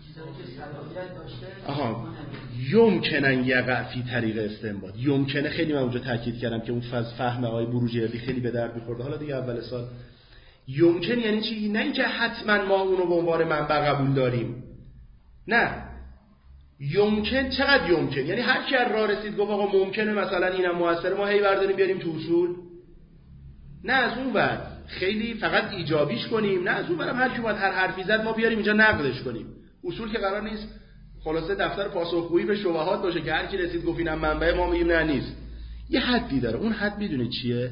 S1: یمکنن یقع فی طریق استنباط. یمکنه خیلی من اونجا تاکید کردم که اون فهم آقای بروجردی خیلی به درد می‌خورد. حالا دیگه اول سال یمکن یعنی چی؟ نه اینکه حتما ما اونو به عنوان منبع قبول داریم. نه، یمکن چقدر یمکن؟ یعنی هر کی راه رسید گفت آقا ممکنه مثلا اینم موثره، ما هی برداریم بیاریم تو اصول. نه از اون ور خیلی فقط ایجابیش کنیم، نه از اون ورم هر کی اومد هر حرفی زد ما بیاریم اینجا نقدش کنیم. اصول که قرار نیست خلاصه دفتر پاسخگویی به شبهات باشه که هر کی رسید گفت اینم منبع ما میگیم نه نیست. یه حدی داره. اون حد میدونه چیه؟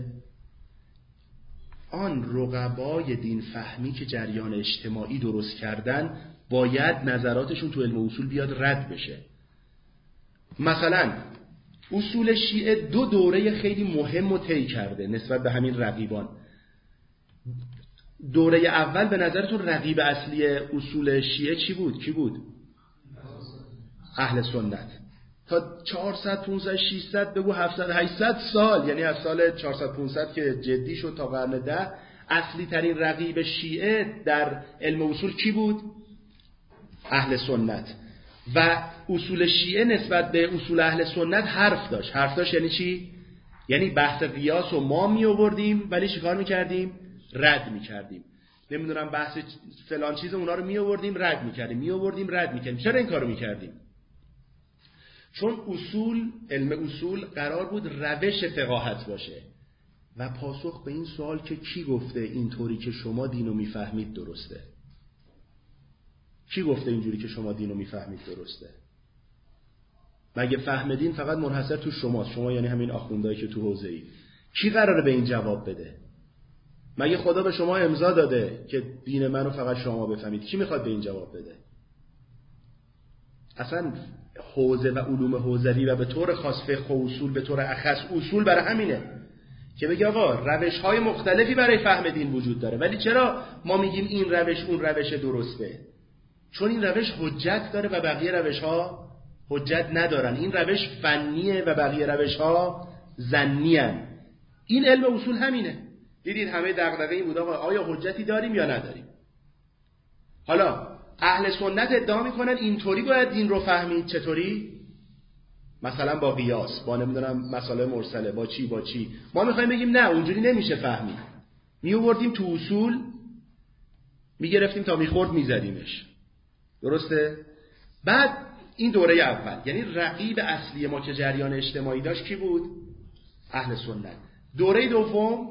S1: آن رقبای دین فهمی که جریان اجتماعی درست کردن باید نظراتشون تو علم اصول بیاد رد بشه. مثلا اصول شیعه 2 دوره خیلی مهم رو طی کرده نسبت به همین رقیبان. دوره اول به نظرتون رقیب اصلی اصول شیعه چی بود؟ کی بود؟ اهل سنت. تا 400 500 600 بگو 700 800 سال، یعنی از سال 400 500 که جدی شد تا قرن 10 اصلی ترین رقیب شیعه در علم اصول کی بود؟ اهل سنت. و اصول شیعه نسبت به اصول اهل سنت حرف داشت. حرف داشت یعنی چی؟ یعنی بحث قیاس رو ما می آوردیم ولی چیکار می‌کردیم؟ رد می‌کردیم. نمیدونم بحث فلان چیز اونا رو می آوردیم رد می‌کردیم، می آوردیم رد می‌کردیم. چرا این کارو می‌کردیم؟ چون اصول، علم اصول قرار بود روش فقاهت باشه و پاسخ به این سوال که کی گفته اینطوری که شما دینو میفهمید درسته؟ کی گفته اینجوری که شما دینو میفهمید درسته؟ مگه فهم دین فقط منحصر تو شماست؟ شما یعنی همین آخوندایی که تو حوزه ای. کی قراره به این جواب بده؟ مگه خدا به شما امضا داده که دین منو فقط شما بفهمید؟ کی میخواد به این جواب بده؟ اصلا حوزه و علوم حوزوی و به طور خاص فقه و اصول به طور اخص اصول برای همینه که بگه آقا روش‌های مختلفی برای فهم دین وجود داره، ولی چرا ما میگیم این روش اون روش درسته؟ چون این روش حجت داره و بقیه روش‌ها حجت ندارن. این روش فنیه و بقیه روش‌ها ظنی‌ان. این علم اصول همینه. دیدید همه دغدغه این بود آقا آیا حجتی داریم یا نداریم. حالا اهل سنت ادعا میکنن اینطوری باید دین رو فهمید. چطوری؟ مثلا با قیاس، با نمیدونم مسائل مرسله، با چی. ما میخوایم بگیم نه اونجوری نمیشه فهمید. میوردیم تو اصول، میگرفتیم تا میخورد میزدیمش. درسته؟ بعد این دوره اول، یعنی رقیب اصلی ما که جریان اجتماعی داشت کی بود؟ اهل سنت. دوره دوم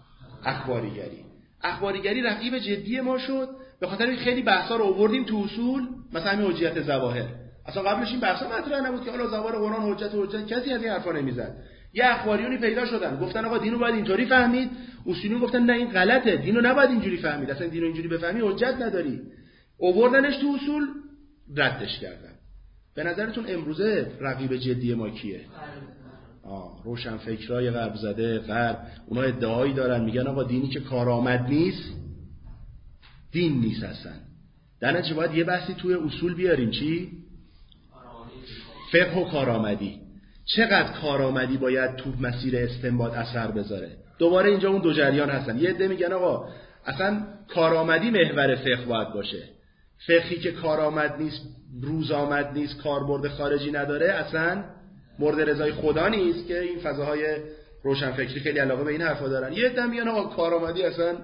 S1: اخباریگری رقیب جدی ما شد، به خاطر این خیلی بحثا رو آوردیم تو اصول، مثلا همین حجیت ظواهر. اصلا قبلش این بحثا مطرح نبود که حالا ظواهر قرآن حجت کسی از این حرفا نمیزد. یه اخباریونی پیدا شدن گفتن آقا دینو باید اینطوری فهمید، اصولیون گفتن نه این غلطه، دینو نباید اینجوری فهمید، اصلا دینو اینجوری بفهمی حجت نداری. آوردنش تو اصول، ردش کردن. به نظرتون امروزه رقیب جدی ما کیه؟ روشنفکرای غرب زده، غرب. اونا ادعایی دارن میگن آقا دینی که کارآمد نیست دین نیست اصلا. در نتیجه باید یه بحثی توی اصول بیاریم. چی؟ فقه و کارآمدی. چقدر کارآمدی باید تو مسیر استنباط اثر بذاره؟ دوباره اینجا اون دو جریان هستن. یه عده میگن آقا اصلا کارآمدی محور فقه باید باشه، فقهی که کارآمد نیست، روز آمد نیست، کاربرد خارجی نداره، اصلا مورد رضای خدا نیست، که این فضاهای روشنفکری خیلی علاقه به این حرفا دارن. یه عده میگن آقا کارآمدی اصلا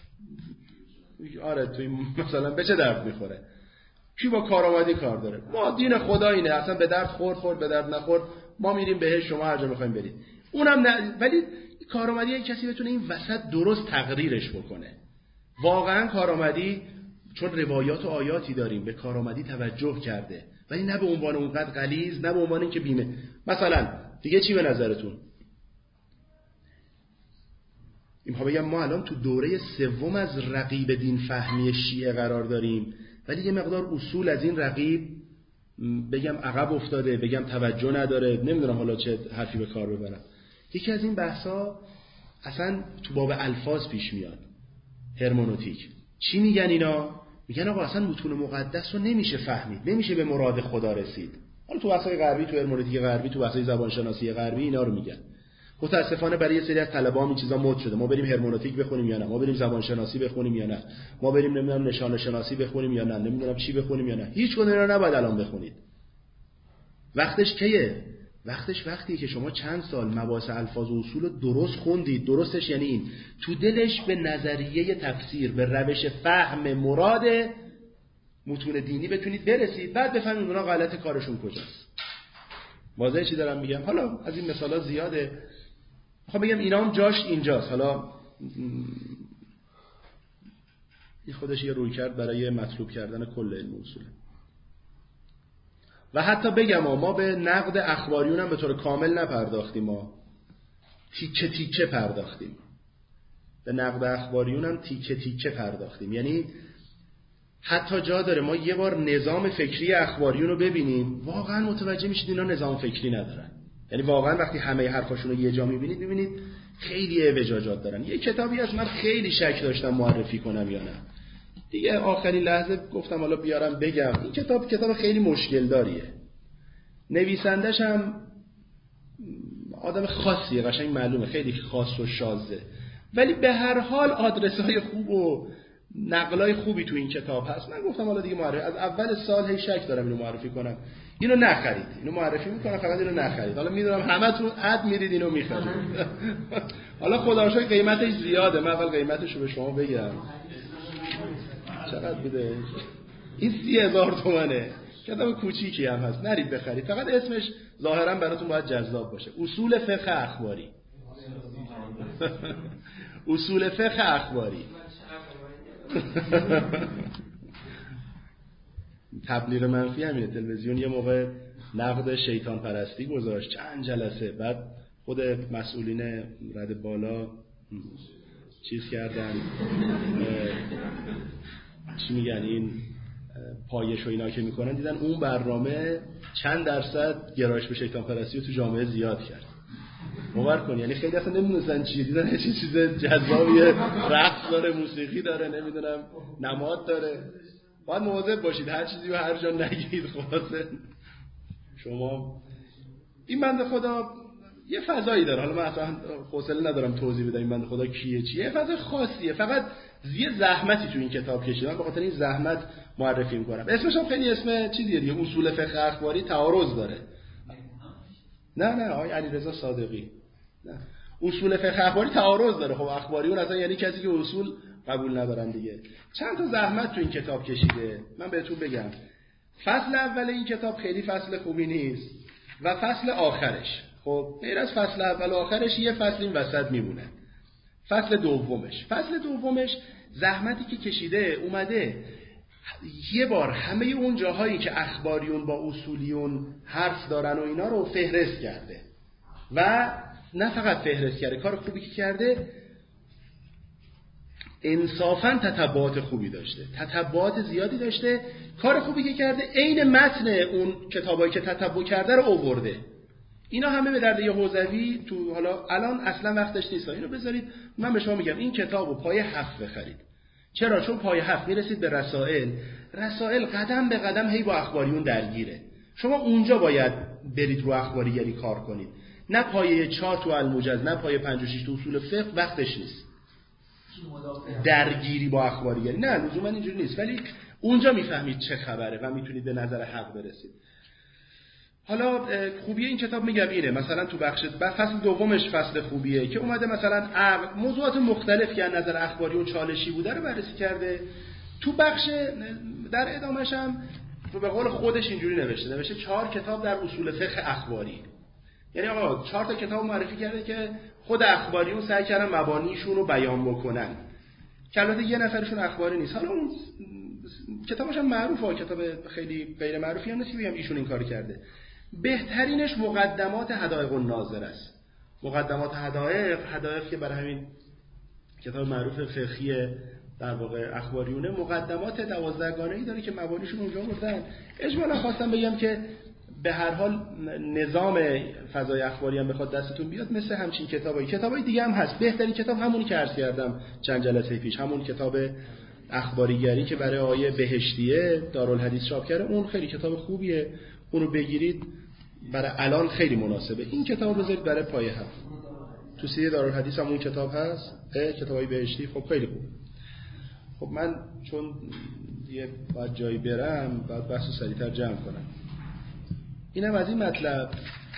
S1: آره توی مثلا به چه درد میخوره؟ کی با کارآمدی کار داره؟ ما دین خدا اینه، اصلا به درد خورد به درد نخورد ما میریم بهش، شما هر جا میخوایم برید. اونم نه. ولی کارآمدی یک کسی بتونه این وسط درست تقریرش بکنه. واقعا کارآمدی، چون روایات و آیاتی داریم به کارآمدی توجه کرده، ولی نه به عنوان اونقدر غلیظ، نه به عنوان اینکه بیمه. مثلا دیگه چی به نظرتون؟ میخوام بگم ما الان تو دوره سوم از رقیب دین فهمی شیعه قرار داریم، ولی یه مقدار اصول از این رقیب بگم عقب افتاده، بگم توجه نداره، نمیدونم حالا چه حرفی به کار ببرم. یکی از این بحثا اصلا تو باب الفاظ پیش میاد، هرمنوتیک. چی میگن اینا؟ میگن آقا اصلا متون مقدس رو نمیشه فهمید، نمیشه به مراد خدا رسید. حالا تو بحث‌های غربی، تو هرمنوتیک غربی، تو بحث‌های زبانشناسی غربی اینا رو میگن. متاسفانه برای یه سری از طلبه‌ها این چیزا مد شده. ما بریم هرمنوتیک بخونیم یا نه، ما بریم زبانشناسی بخونیم یا نه، ما بریم نمیدونم نشانه شناسی بخونیم یا نه، نمیدونم چی بخونیم یا نه. هیچ کدوم اینا نباید الان بخونید. وقتش کیه؟ وقتش وقتیه که شما چند سال مباحث الفاظ و اصول رو درست خوندید. درستش یعنی این تو دلش به نظریه تفسیر، به روش فهم مراد متون دینی بتونید برسید، بعد بفهمید اونا غلط کارشون کجاست. واضحه چی دارم میگم؟ حالا از این مثالا زیاده. میخوام بگم اینا هم جاش اینجاست. حالا این خودش یه رویکرد برای مطلوب کردن کل علم اصوله. و حتی بگم ما به نقد اخباریون هم به طور کامل نپرداختیم، ما تیکه تیکه پرداختیم. به نقد اخباریون هم تیکه تیکه پرداختیم. یعنی حتی جا داره ما یه بار نظام فکری اخباریون رو ببینیم، واقعا متوجه میشید اینا نظام فکری ندارن. یعنی واقعا وقتی همه حرفاشون رو یه جا میبینید خیلی اعوجاجات دارن. یه کتابی از من خیلی شک داشتم معرفی کنم یا نه، دیگه آخرین لحظه گفتم حالا بیارم بگم. این کتاب خیلی مشکل داریه. نویسندش هم آدم خاصیه، قشنگ معلومه خیلی خاص و شاذه، ولی به هر حال آدرس‌های خوب و نقلای خوبی تو این کتاب هست. من گفتم حالا دیگه معرفی، از اول سال هی شک دارم اینو معرفی کنم. اینو نخرید، اینو معرفی میکنم، فقط اینو نخرید. حالا میدونم همتون اد میرید اینو میخرید. حالا خدا رو شکر قیمتش زیاده، من اول قیمتشو به شما بگم. چقدر بوده؟ این 30,000 تومانه. کتاب کوچیکی هم هست، نرید بخرید. فقط اسمش ظاهرا براتون باید جذاب باشه. اصول فقه اخباری. اصول فقه اخباری. تبلیغ منفی همینه. تلویزیون یه موقع نقد شیطان پرستی گذاشت چند جلسه، بعد خود مسئولین رد بالا چیز کردن، چی میگن، این پایش و اینا که میکنن، دیدن اون برنامه چند درصد گرایش به شیطان پرستی رو تو جامعه زیاد کرد. باور کن، یعنی خیلی اصلا نمیدونستن چیه، دیدن یه چیز جذابیه، رقص داره، موسیقی داره، نمیدونم نماد داره. باید مواظب باشید هر چیزی رو هر جا نگید. خلاصه شما این بنده خدا یه فضایی داره. حالا من اصلا حوصله ندارم توضیح بدم این بنده خدا کیه چیه، فضای خاصیه، فقط یه زحمتی تو این کتاب کشیدم، به خاطر این زحمت معرفی می‌کنم. اسمش هم خیلی اسم چیزیه دیگه، اصول فقه اخباری تعارض داره. نه آقای علیرضا صادقی. نه. اصول فقه اخباری تعارض داره. خب اخباریون اصلا یعنی کسی که اصول قبول ندارن دیگه. چند تا زحمت تو این کتاب کشیده. من بهتون بگم. فصل اول این کتاب خیلی فصل خوبی نیست و فصل آخرش، خب غیر از فصل اول و آخرش یه فصل این وسط میمونه. فصل دومش زحمتی که کشیده اومده یه بار همه اون جاهایی که اخباریون با اصولیون حرف دارن و اینا رو فهرست کرده و نه فقط فهرست کرده، کار خوبی که کرده انصافاً تتبعات خوبی داشته، تتبعات زیادی داشته. کار خوبی که کرده عین متن اون کتابایی که تتبع کرده رو آورده. اینا همه به درد یه حوزوی تو، حالا الان اصلا وقتش نیست، اینو بذارید من به شما میگم این کتابو پایه 7 بخرید. چرا؟ چون پایه 7 میرسید به رسائل قدم به قدم هی با اخباریون درگیره. شما اونجا باید برید رو اخباریگری کار کنید، نه پایه 4 تو الموجز، نه پایه 5 و 6 تو اصول فقه، وقتش نیست درگیری با اخباریگری. نه لزوما اینجوری نیست، ولی اونجا میفهمید چه خبره و میتونید به نظر حق برسید. حالا خوبی این کتاب میگم اینه، مثلا تو بخش فصل دومش فصل خوبیه که اومده مثلا موضوعات مختلف که از نظر اخباری و چالشی بوده رو بررسی کرده. تو بخش در ادامهش هم به قول خودش اینجوری نوشته 4 کتاب در اصول فقه اخباری. یعنی آقا 4 تا کتاب معرفی کرده که خود اخباریون سعی کردن مبانیشون رو بیان بکنن، که البته یه نفرشون اخباری نیست. حالا اون کتابش هم معروفه، کتاب خیلی غیر معروفی هم نیست که بگم ایشون این کار کرده. بهترینش مقدمات حدائق الناظر است. مقدمات حدائق که برای همین کتاب معروف فقهی در واقع اخباریونه، مقدمات 12 گانه‌ای داره که مبانیشون اونجا بردن. اجمالا خواستم بگم که به هر حال نظام فضای اخباری هم بخواد دستتون بیاد مثل همچین کتابای دیگه هم هست. بهترین کتاب همونی که عرض کردم چند جلسه پیش، همون کتاب اخباریگری که برای آیه بهشتیه دارالحدیث چاپ کرده، اون خیلی کتاب خوبیه، اونو بگیرید، برای الان خیلی مناسبه. این کتابو بذارید برای پایه 7. تو سیره دارالحدیث هم اون کتاب هست، کتابای بهشتی. خب خیلی خوب. خب من چون یه باید جایی برم، باید بحثو سریعتر جمع کنم. اینم از این مطلب.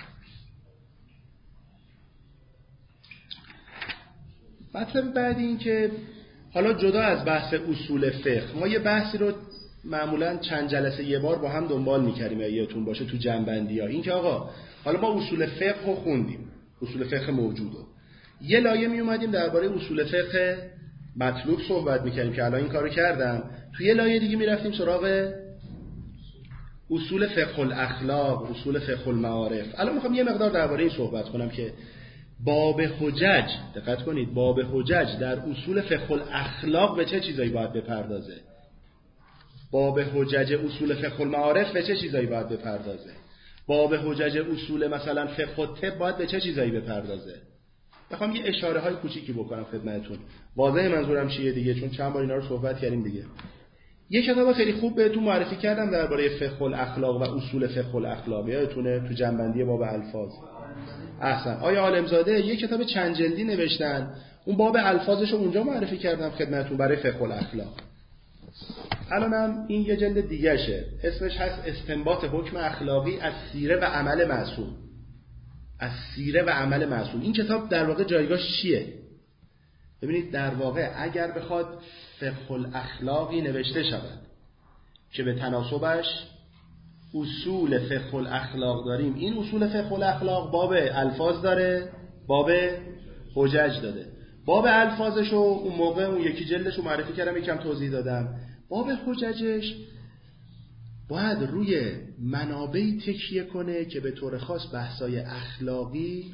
S1: مطلب بعدی این که حالا جدا از بحث اصول فقه، ما یه بحثی رو معمولاً چند جلسه یه بار با هم دنبال می‌کردیم، یا یادتون باشه تو جنبندی‌ها، این که آقا حالا ما اصول فقه رو خوندیم، اصول فقه موجوده، یه لایه می اومدیم درباره اصول فقه مطلوب صحبت می‌کردیم که الان این کارو کردم، تو یه لایه دیگه می‌رفتیم سراغ اصول فقه الاخلاق، اصول فقه المعارف. الان می‌خوام یه مقدار درباره این صحبت کنم که باب حجج، دقت کنید، باب حجج در اصول فقه الاخلاق به چه چیزایی باید بپردازه، باب حجج اصول فقه المعارف به چه چیزایی باید بپردازه، باب حجج اصول مثلا فقه الطب باید به چه چیزایی بپردازه. بخوام یه اشاره های کوچیکی بکنم خدمتتون، واضح منظورم چیه دیگه، چون چند بار اینا رو صحبت کردیم دیگه. یه کتاب خیلی خوب بهتون معرفی کردم درباره فقه الاخلاق و اصول فقه الاخلاق، یادتونه تو جنبندی باب الفاظ. احسن، آیا عالمزاده یه کتاب چند جلدی نوشتن، اون باب الفاظش رو اونجا معرفی کردم خدمتتون برای فقه الاخلاق. الانم این یه جلد دیگه شه، اسمش هست استنباط حکم اخلاقی از سیره و عمل معصوم. از سیره و عمل معصوم. این کتاب در واقع جایگاهش چیه؟ ببینید، در واقع اگر بخواد فقه الاخلاقی نوشته شود که به تناسبش اصول فقه الاخلاق داریم، این اصول فقه الاخلاق باب الفاظ داره، باب حجج داده. باب الفاظشو اون موقع اون یکی جلدشو معرفی کردم، یکم توضیح دادم. باب حججش باید روی منابعی تکیه کنه که به طور خاص بحثای اخلاقی،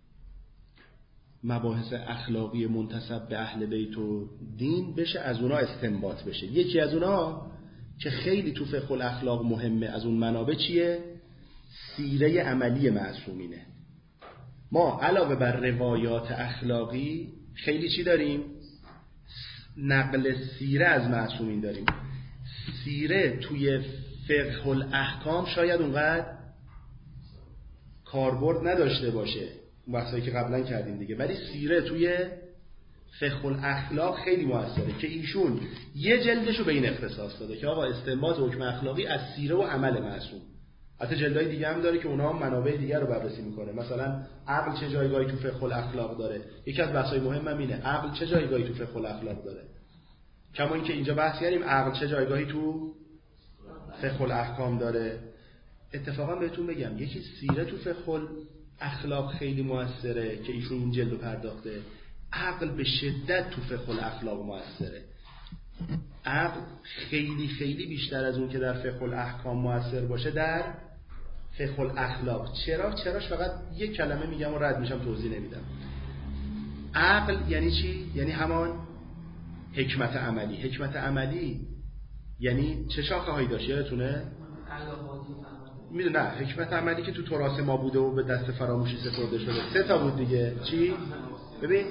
S1: مباحث اخلاقی منتسب به اهل بیت و دین بشه، از اونا استنباط بشه. یکی از اونا که خیلی تو فقه الاخلاق مهمه از اون منابع چیه؟ سیره عملی معصومینه. ما علاوه بر روایات اخلاقی خیلی چی داریم؟ نقل سیره از معصومین داریم. سیره توی فقه الاحکام شاید اونقدر کاربرد نداشته باشه، بحثایی که قبلا کردیم دیگه، ولی سیره توی فقه الاخلاق خیلی موثره که ایشون یه جلدشو به این اختصاص داده که آقا استنباط حکم اخلاقی از سیره و عمل معصوم. حتی جلدهای دیگه هم داره که اونها هم منابع دیگر رو بررسی میکنه. مثلا عقل چه جایگاهی تو فقه الاخلاق داره. یکی از بحث‌های مهمم اینه عقل چه جایگاهی تو فقه الاخلاق داره. کما اینکه اینجا بحث کردیم عقل چه جایگاهی تو فقه الاحکام داره. اتفاقا بهتون بگم یکی سیره تو فقه الاخلاق خیلی موثره که ایشون این جلدو پرداخته. عقل به شدت تو فقه الاخلاق موثره. عقل خیلی خیلی بیشتر از اون که در فقه الاحکام موثر باشه در فقه الاخلاق. چراش فقط یک کلمه میگم و رد میشم، توضیح نمیدم. عقل یعنی چی؟ یعنی همان حکمت عملی. حکمت عملی یعنی چه شاخه هایی داشت یادتونه؟ میدونه نه، حکمت عملی که تو تراث ما بوده و به دست فراموشی سپرده شده 3 تا بود دیگه. چی؟ ببین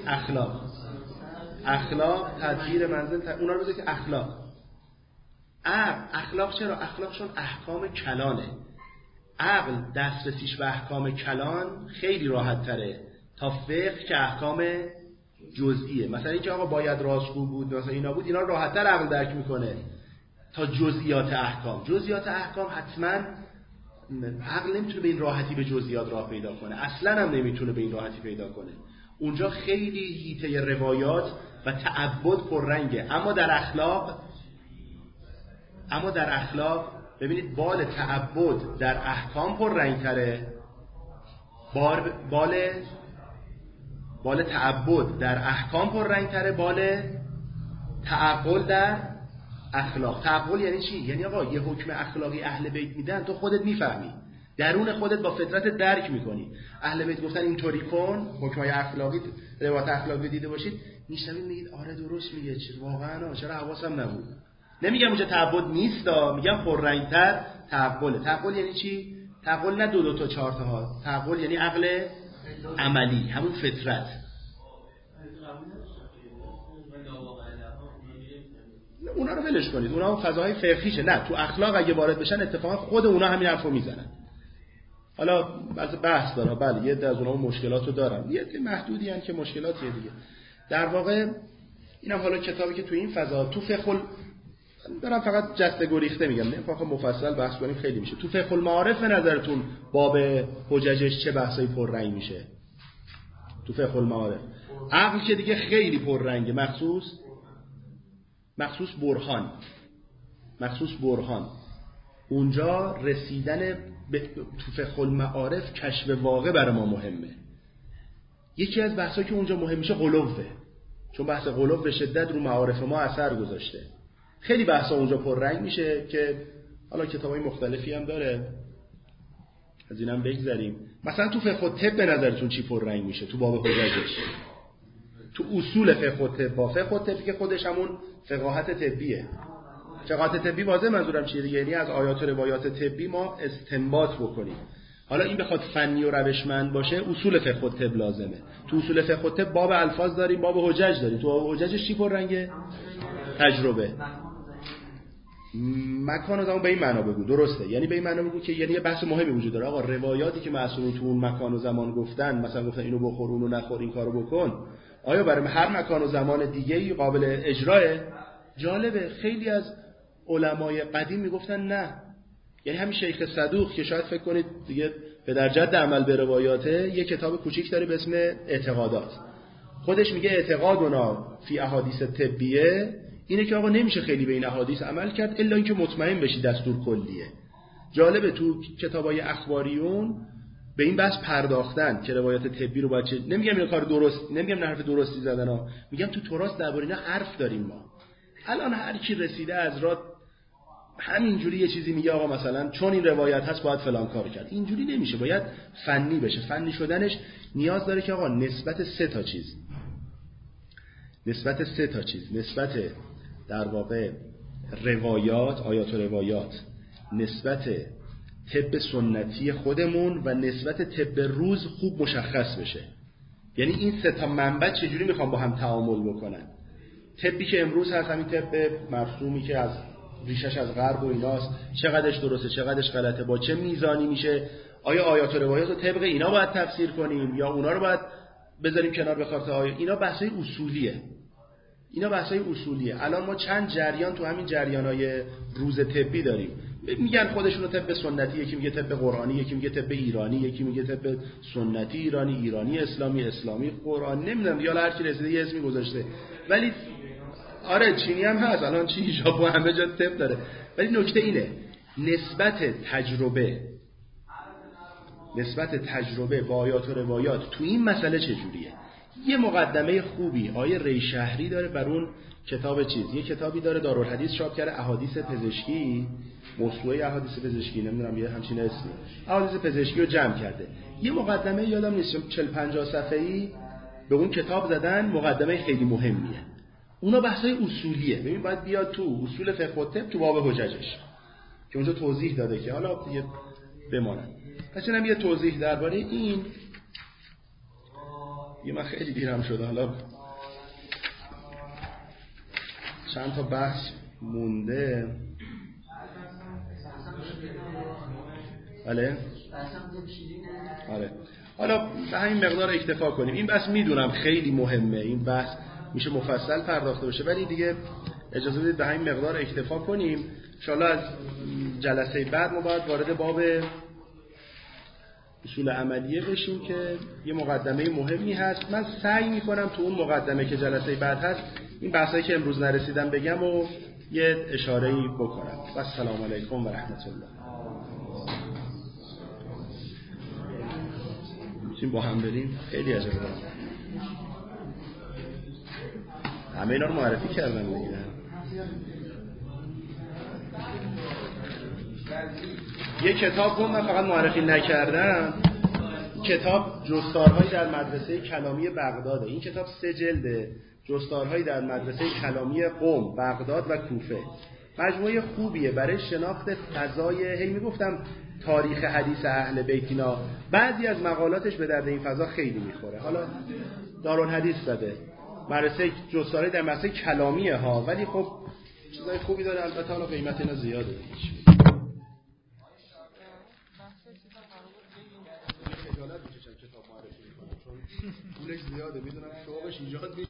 S1: اخلاق تدبیر منزل اونا رو بذارید اخلاق. اخلاق چرا؟ اخلاقشون احکام کلانه. عقل دسترسیش به احکام کلان خیلی راحت تره تا فقه که احکام جزئیه. مثلا اینکه آقا باید راستگو بود مثلا اینا بود، اینا راحت تر عقل درک میکنه تا جزئیات احکام. جزئیات احکام حتما عقل نمیتونه به این راحتی به جزئیات راه پیدا کنه، اصلا هم نمیتونه به این راحتی پیدا کنه. اونجا خیلی حیطه روایات و تعبد پررنگه. اما در اخلاق ببینید بال تعبد در احکام پررنگتره. بال تعبد در احکام پررنگتره، بال تعقل در اخلاق. تعقل یعنی چی؟ یعنی آقا یه حکم اخلاقی اهل بیت میدن، تو خودت میفهمی، درون خودت با فطرت درک میکنی. اهل بیت گفتن اینطوری کن، حکمای اخلاقی، روایات اخلاقی دیده باشید، میشنوید میگید آره درست میگه، واقعا چرا حواسم نبود. نمیگم اونجا تعبد نیستا، میگم پررنگتر تعقله. تعقل یعنی چی؟ تعقل نه 2 تا 4 تا ها. تعقل یعنی عقل عملی، همون فطرت. اونا رو ولش کنید، اونا فضاهای فقهیشه. نه، تو اخلاق اگه وارد بشن اتفاقا خود اونا همین حرفو میزنن. حالا از بحث داره، بله یه از اونها مشکلاتو دارن، یه محدودی ان که مشکلاتیه دیگه. در واقع اینم حالا کتابی که تو این فضا تو فقه دارم فقط جسته گریخته میگم، نه فقط مفصل بحث کنیم خیلی میشه. تو فقه المعارف به نظرتون باب حججش چه بحثایی پررنگ میشه؟ تو فقه المعارف عقل که دیگه خیلی پررنگه، مخصوص برهان. اونجا رسیدن تو فقه المعارف کشف واقع برای ما مهمه. یکی از بحثایی که اونجا مهم میشه غلوه، چون بحث غلو به شدت رو معارف ما اثر گذاشته. خیلی بحثا اونجا پررنگ میشه که حالا کتابای مختلفی هم داره، از اینم بگذریم. مثلا تو فقه الطب به نظرتون چی پررنگ میشه تو باب حججش؟ تو اصول فقه الطب، با فقه الطب که خودش همون فقاهت طبیه. فقاهت طبی واضح منظورم چیه دیگه؟ یعنی از آیات و روایات طبی ما استنباط بکنیم. حالا این بخواد فنی و روشمند باشه، اصول فقه الطب لازمه. تو اصول فقه الطب باب الفاظ داریم، باب حجج داریم. تو باب حججش چی پررنگه؟ تجربه. مکان و زمان به این معنا بگو، درسته؟ یعنی به این معنا بگو که یعنی یه بحث مهمی وجود داره. آقا روایاتی که معصومین تو اون مکان و زمان گفتن، مثلا گفتن اینو بخور اونو نخور این کارو بکن، آیا برای هر مکان و زمان دیگه‌ای قابل اجراه؟ جالبه خیلی از علمای قدیم میگفتن نه. یعنی همین شیخ صدوق که شاید فکر کنید دیگه به درجت عمل به روایاته، یه کتاب کوچیک داره به اسم اعتقادات. خودش میگه اعتقادنا فی احادیث طبیه اینه که آقا نمیشه خیلی به این احادیث عمل کرد الا اینکه مطمئن بشی دستور کلیه. جالبه تو کتابای اخباریون به این بحث پرداختن که روایت طبی رو باید نمیگم این کار درست، نمیگم نه حرف درستی زدن ها، میگم تو تراث درباره اینا حرف داریم ما. الان هر کی رسیده از راه همینجوری یه چیزی میگه آقا مثلا چون این روایت هست باید فلان کار کرد. اینجوری نمیشه، باید فنی بشه. فنی شدنش نیاز داره که آقا نسبت سه تا چیز، نسبت در واقع روایات، آیات و روایات، نسبت طب سنتی خودمون و نسبت طب روز خوب مشخص بشه. یعنی این سه تا منبع چجوری میخوام با هم تعامل بکنن. طبی که امروز هست همین طب مرسومی که از ریشش از غرب و ایناست، چقدرش درسته چقدرش غلطه، با چه میزانی میشه، آیا آیات و روایات رو طبق اینا باید تفسیر کنیم یا اونا رو باید بذاریم کنار به خاطر آیه. اینا بحثای اصولیه. الان ما چند جریان تو همین جریانای روز طبی داریم، میگن خودشونو طب سنتی، یکی میگه طب قرآنی، یکی میگه طب ایرانی، یکی میگه طب سنتی ایرانی اسلامی قرآن، نمیدونم یا هر کی رسیده یه اسمی گذاشته. ولی آره چینی هم هست الان، چینی ژاپن همه جا طب داره. ولی نکته اینه نسبت تجربه با آیات و روایات تو این مسئله چجوریه. یه مقدمه خوبی آیه ری شهری داره بر اون کتاب یه کتابی داره دارالحدیث چاپ کرده، احادیث پزشکی، موسوعه احادیث پزشکی، نمیدونم یه همچین اسمی، احادیث پزشکی رو جمع کرده. یه مقدمه یادم نیست 40-50 صفحه‌ای به اون کتاب زدن، مقدمه خیلی مهمیه. اونا بحثای اصولیه. ببین باید بیاد تو اصول فقه و طب تو باب حججش که اونجا توضیح داده که حالا دیگه بماند. پس اینم یه توضیح درباره این. من خیلی دیرم شده، حالا چند تا بحث مونده. بله آره، حالا به همین مقدار اکتفا کنیم. این بحث میدونم خیلی مهمه، این بحث میشه مفصل پرداخته بشه، ولی دیگه اجازه بدید به همین مقدار اکتفا کنیم. انشاءالله از جلسه بعد ما باید وارد باب اصول عملیه بشیم که یه مقدمه مهمی هست. من سعی میکنم تو اون مقدمه که جلسه بعد هست این بحثایی که امروز نرسیدم بگم و یه اشاره‌ای بکنم. و السلام علیکم و رحمت الله. میتونیم با هم بریم؟ خیلی عجب دارم. همه اینا رو معرفی کردم دیگه. یه کتاب رو من فقط معرفی نکردم، کتاب جستارهایی در مدرسه کلامی بغداده. این کتاب 3 جلده، جستارهایی در مدرسه کلامی قم، بغداد و کوفه. مجموعه خوبیه برای شناخت فضای، هی میگفتم تاریخ حدیث اهل بیت اینا، بعضی از مقالاتش به درد این فضا خیلی میخوره. حالا دارالحدیث زده، مدرسه جستارهایی در مدرسه کلامیه ها، ولی خب چیزای خوبی داره. البته حالا قیمت اینا زیاده، خجالت میکشم کتاب معرفی میکنم چون پولش زیاده، میدونم شوقش ایجاد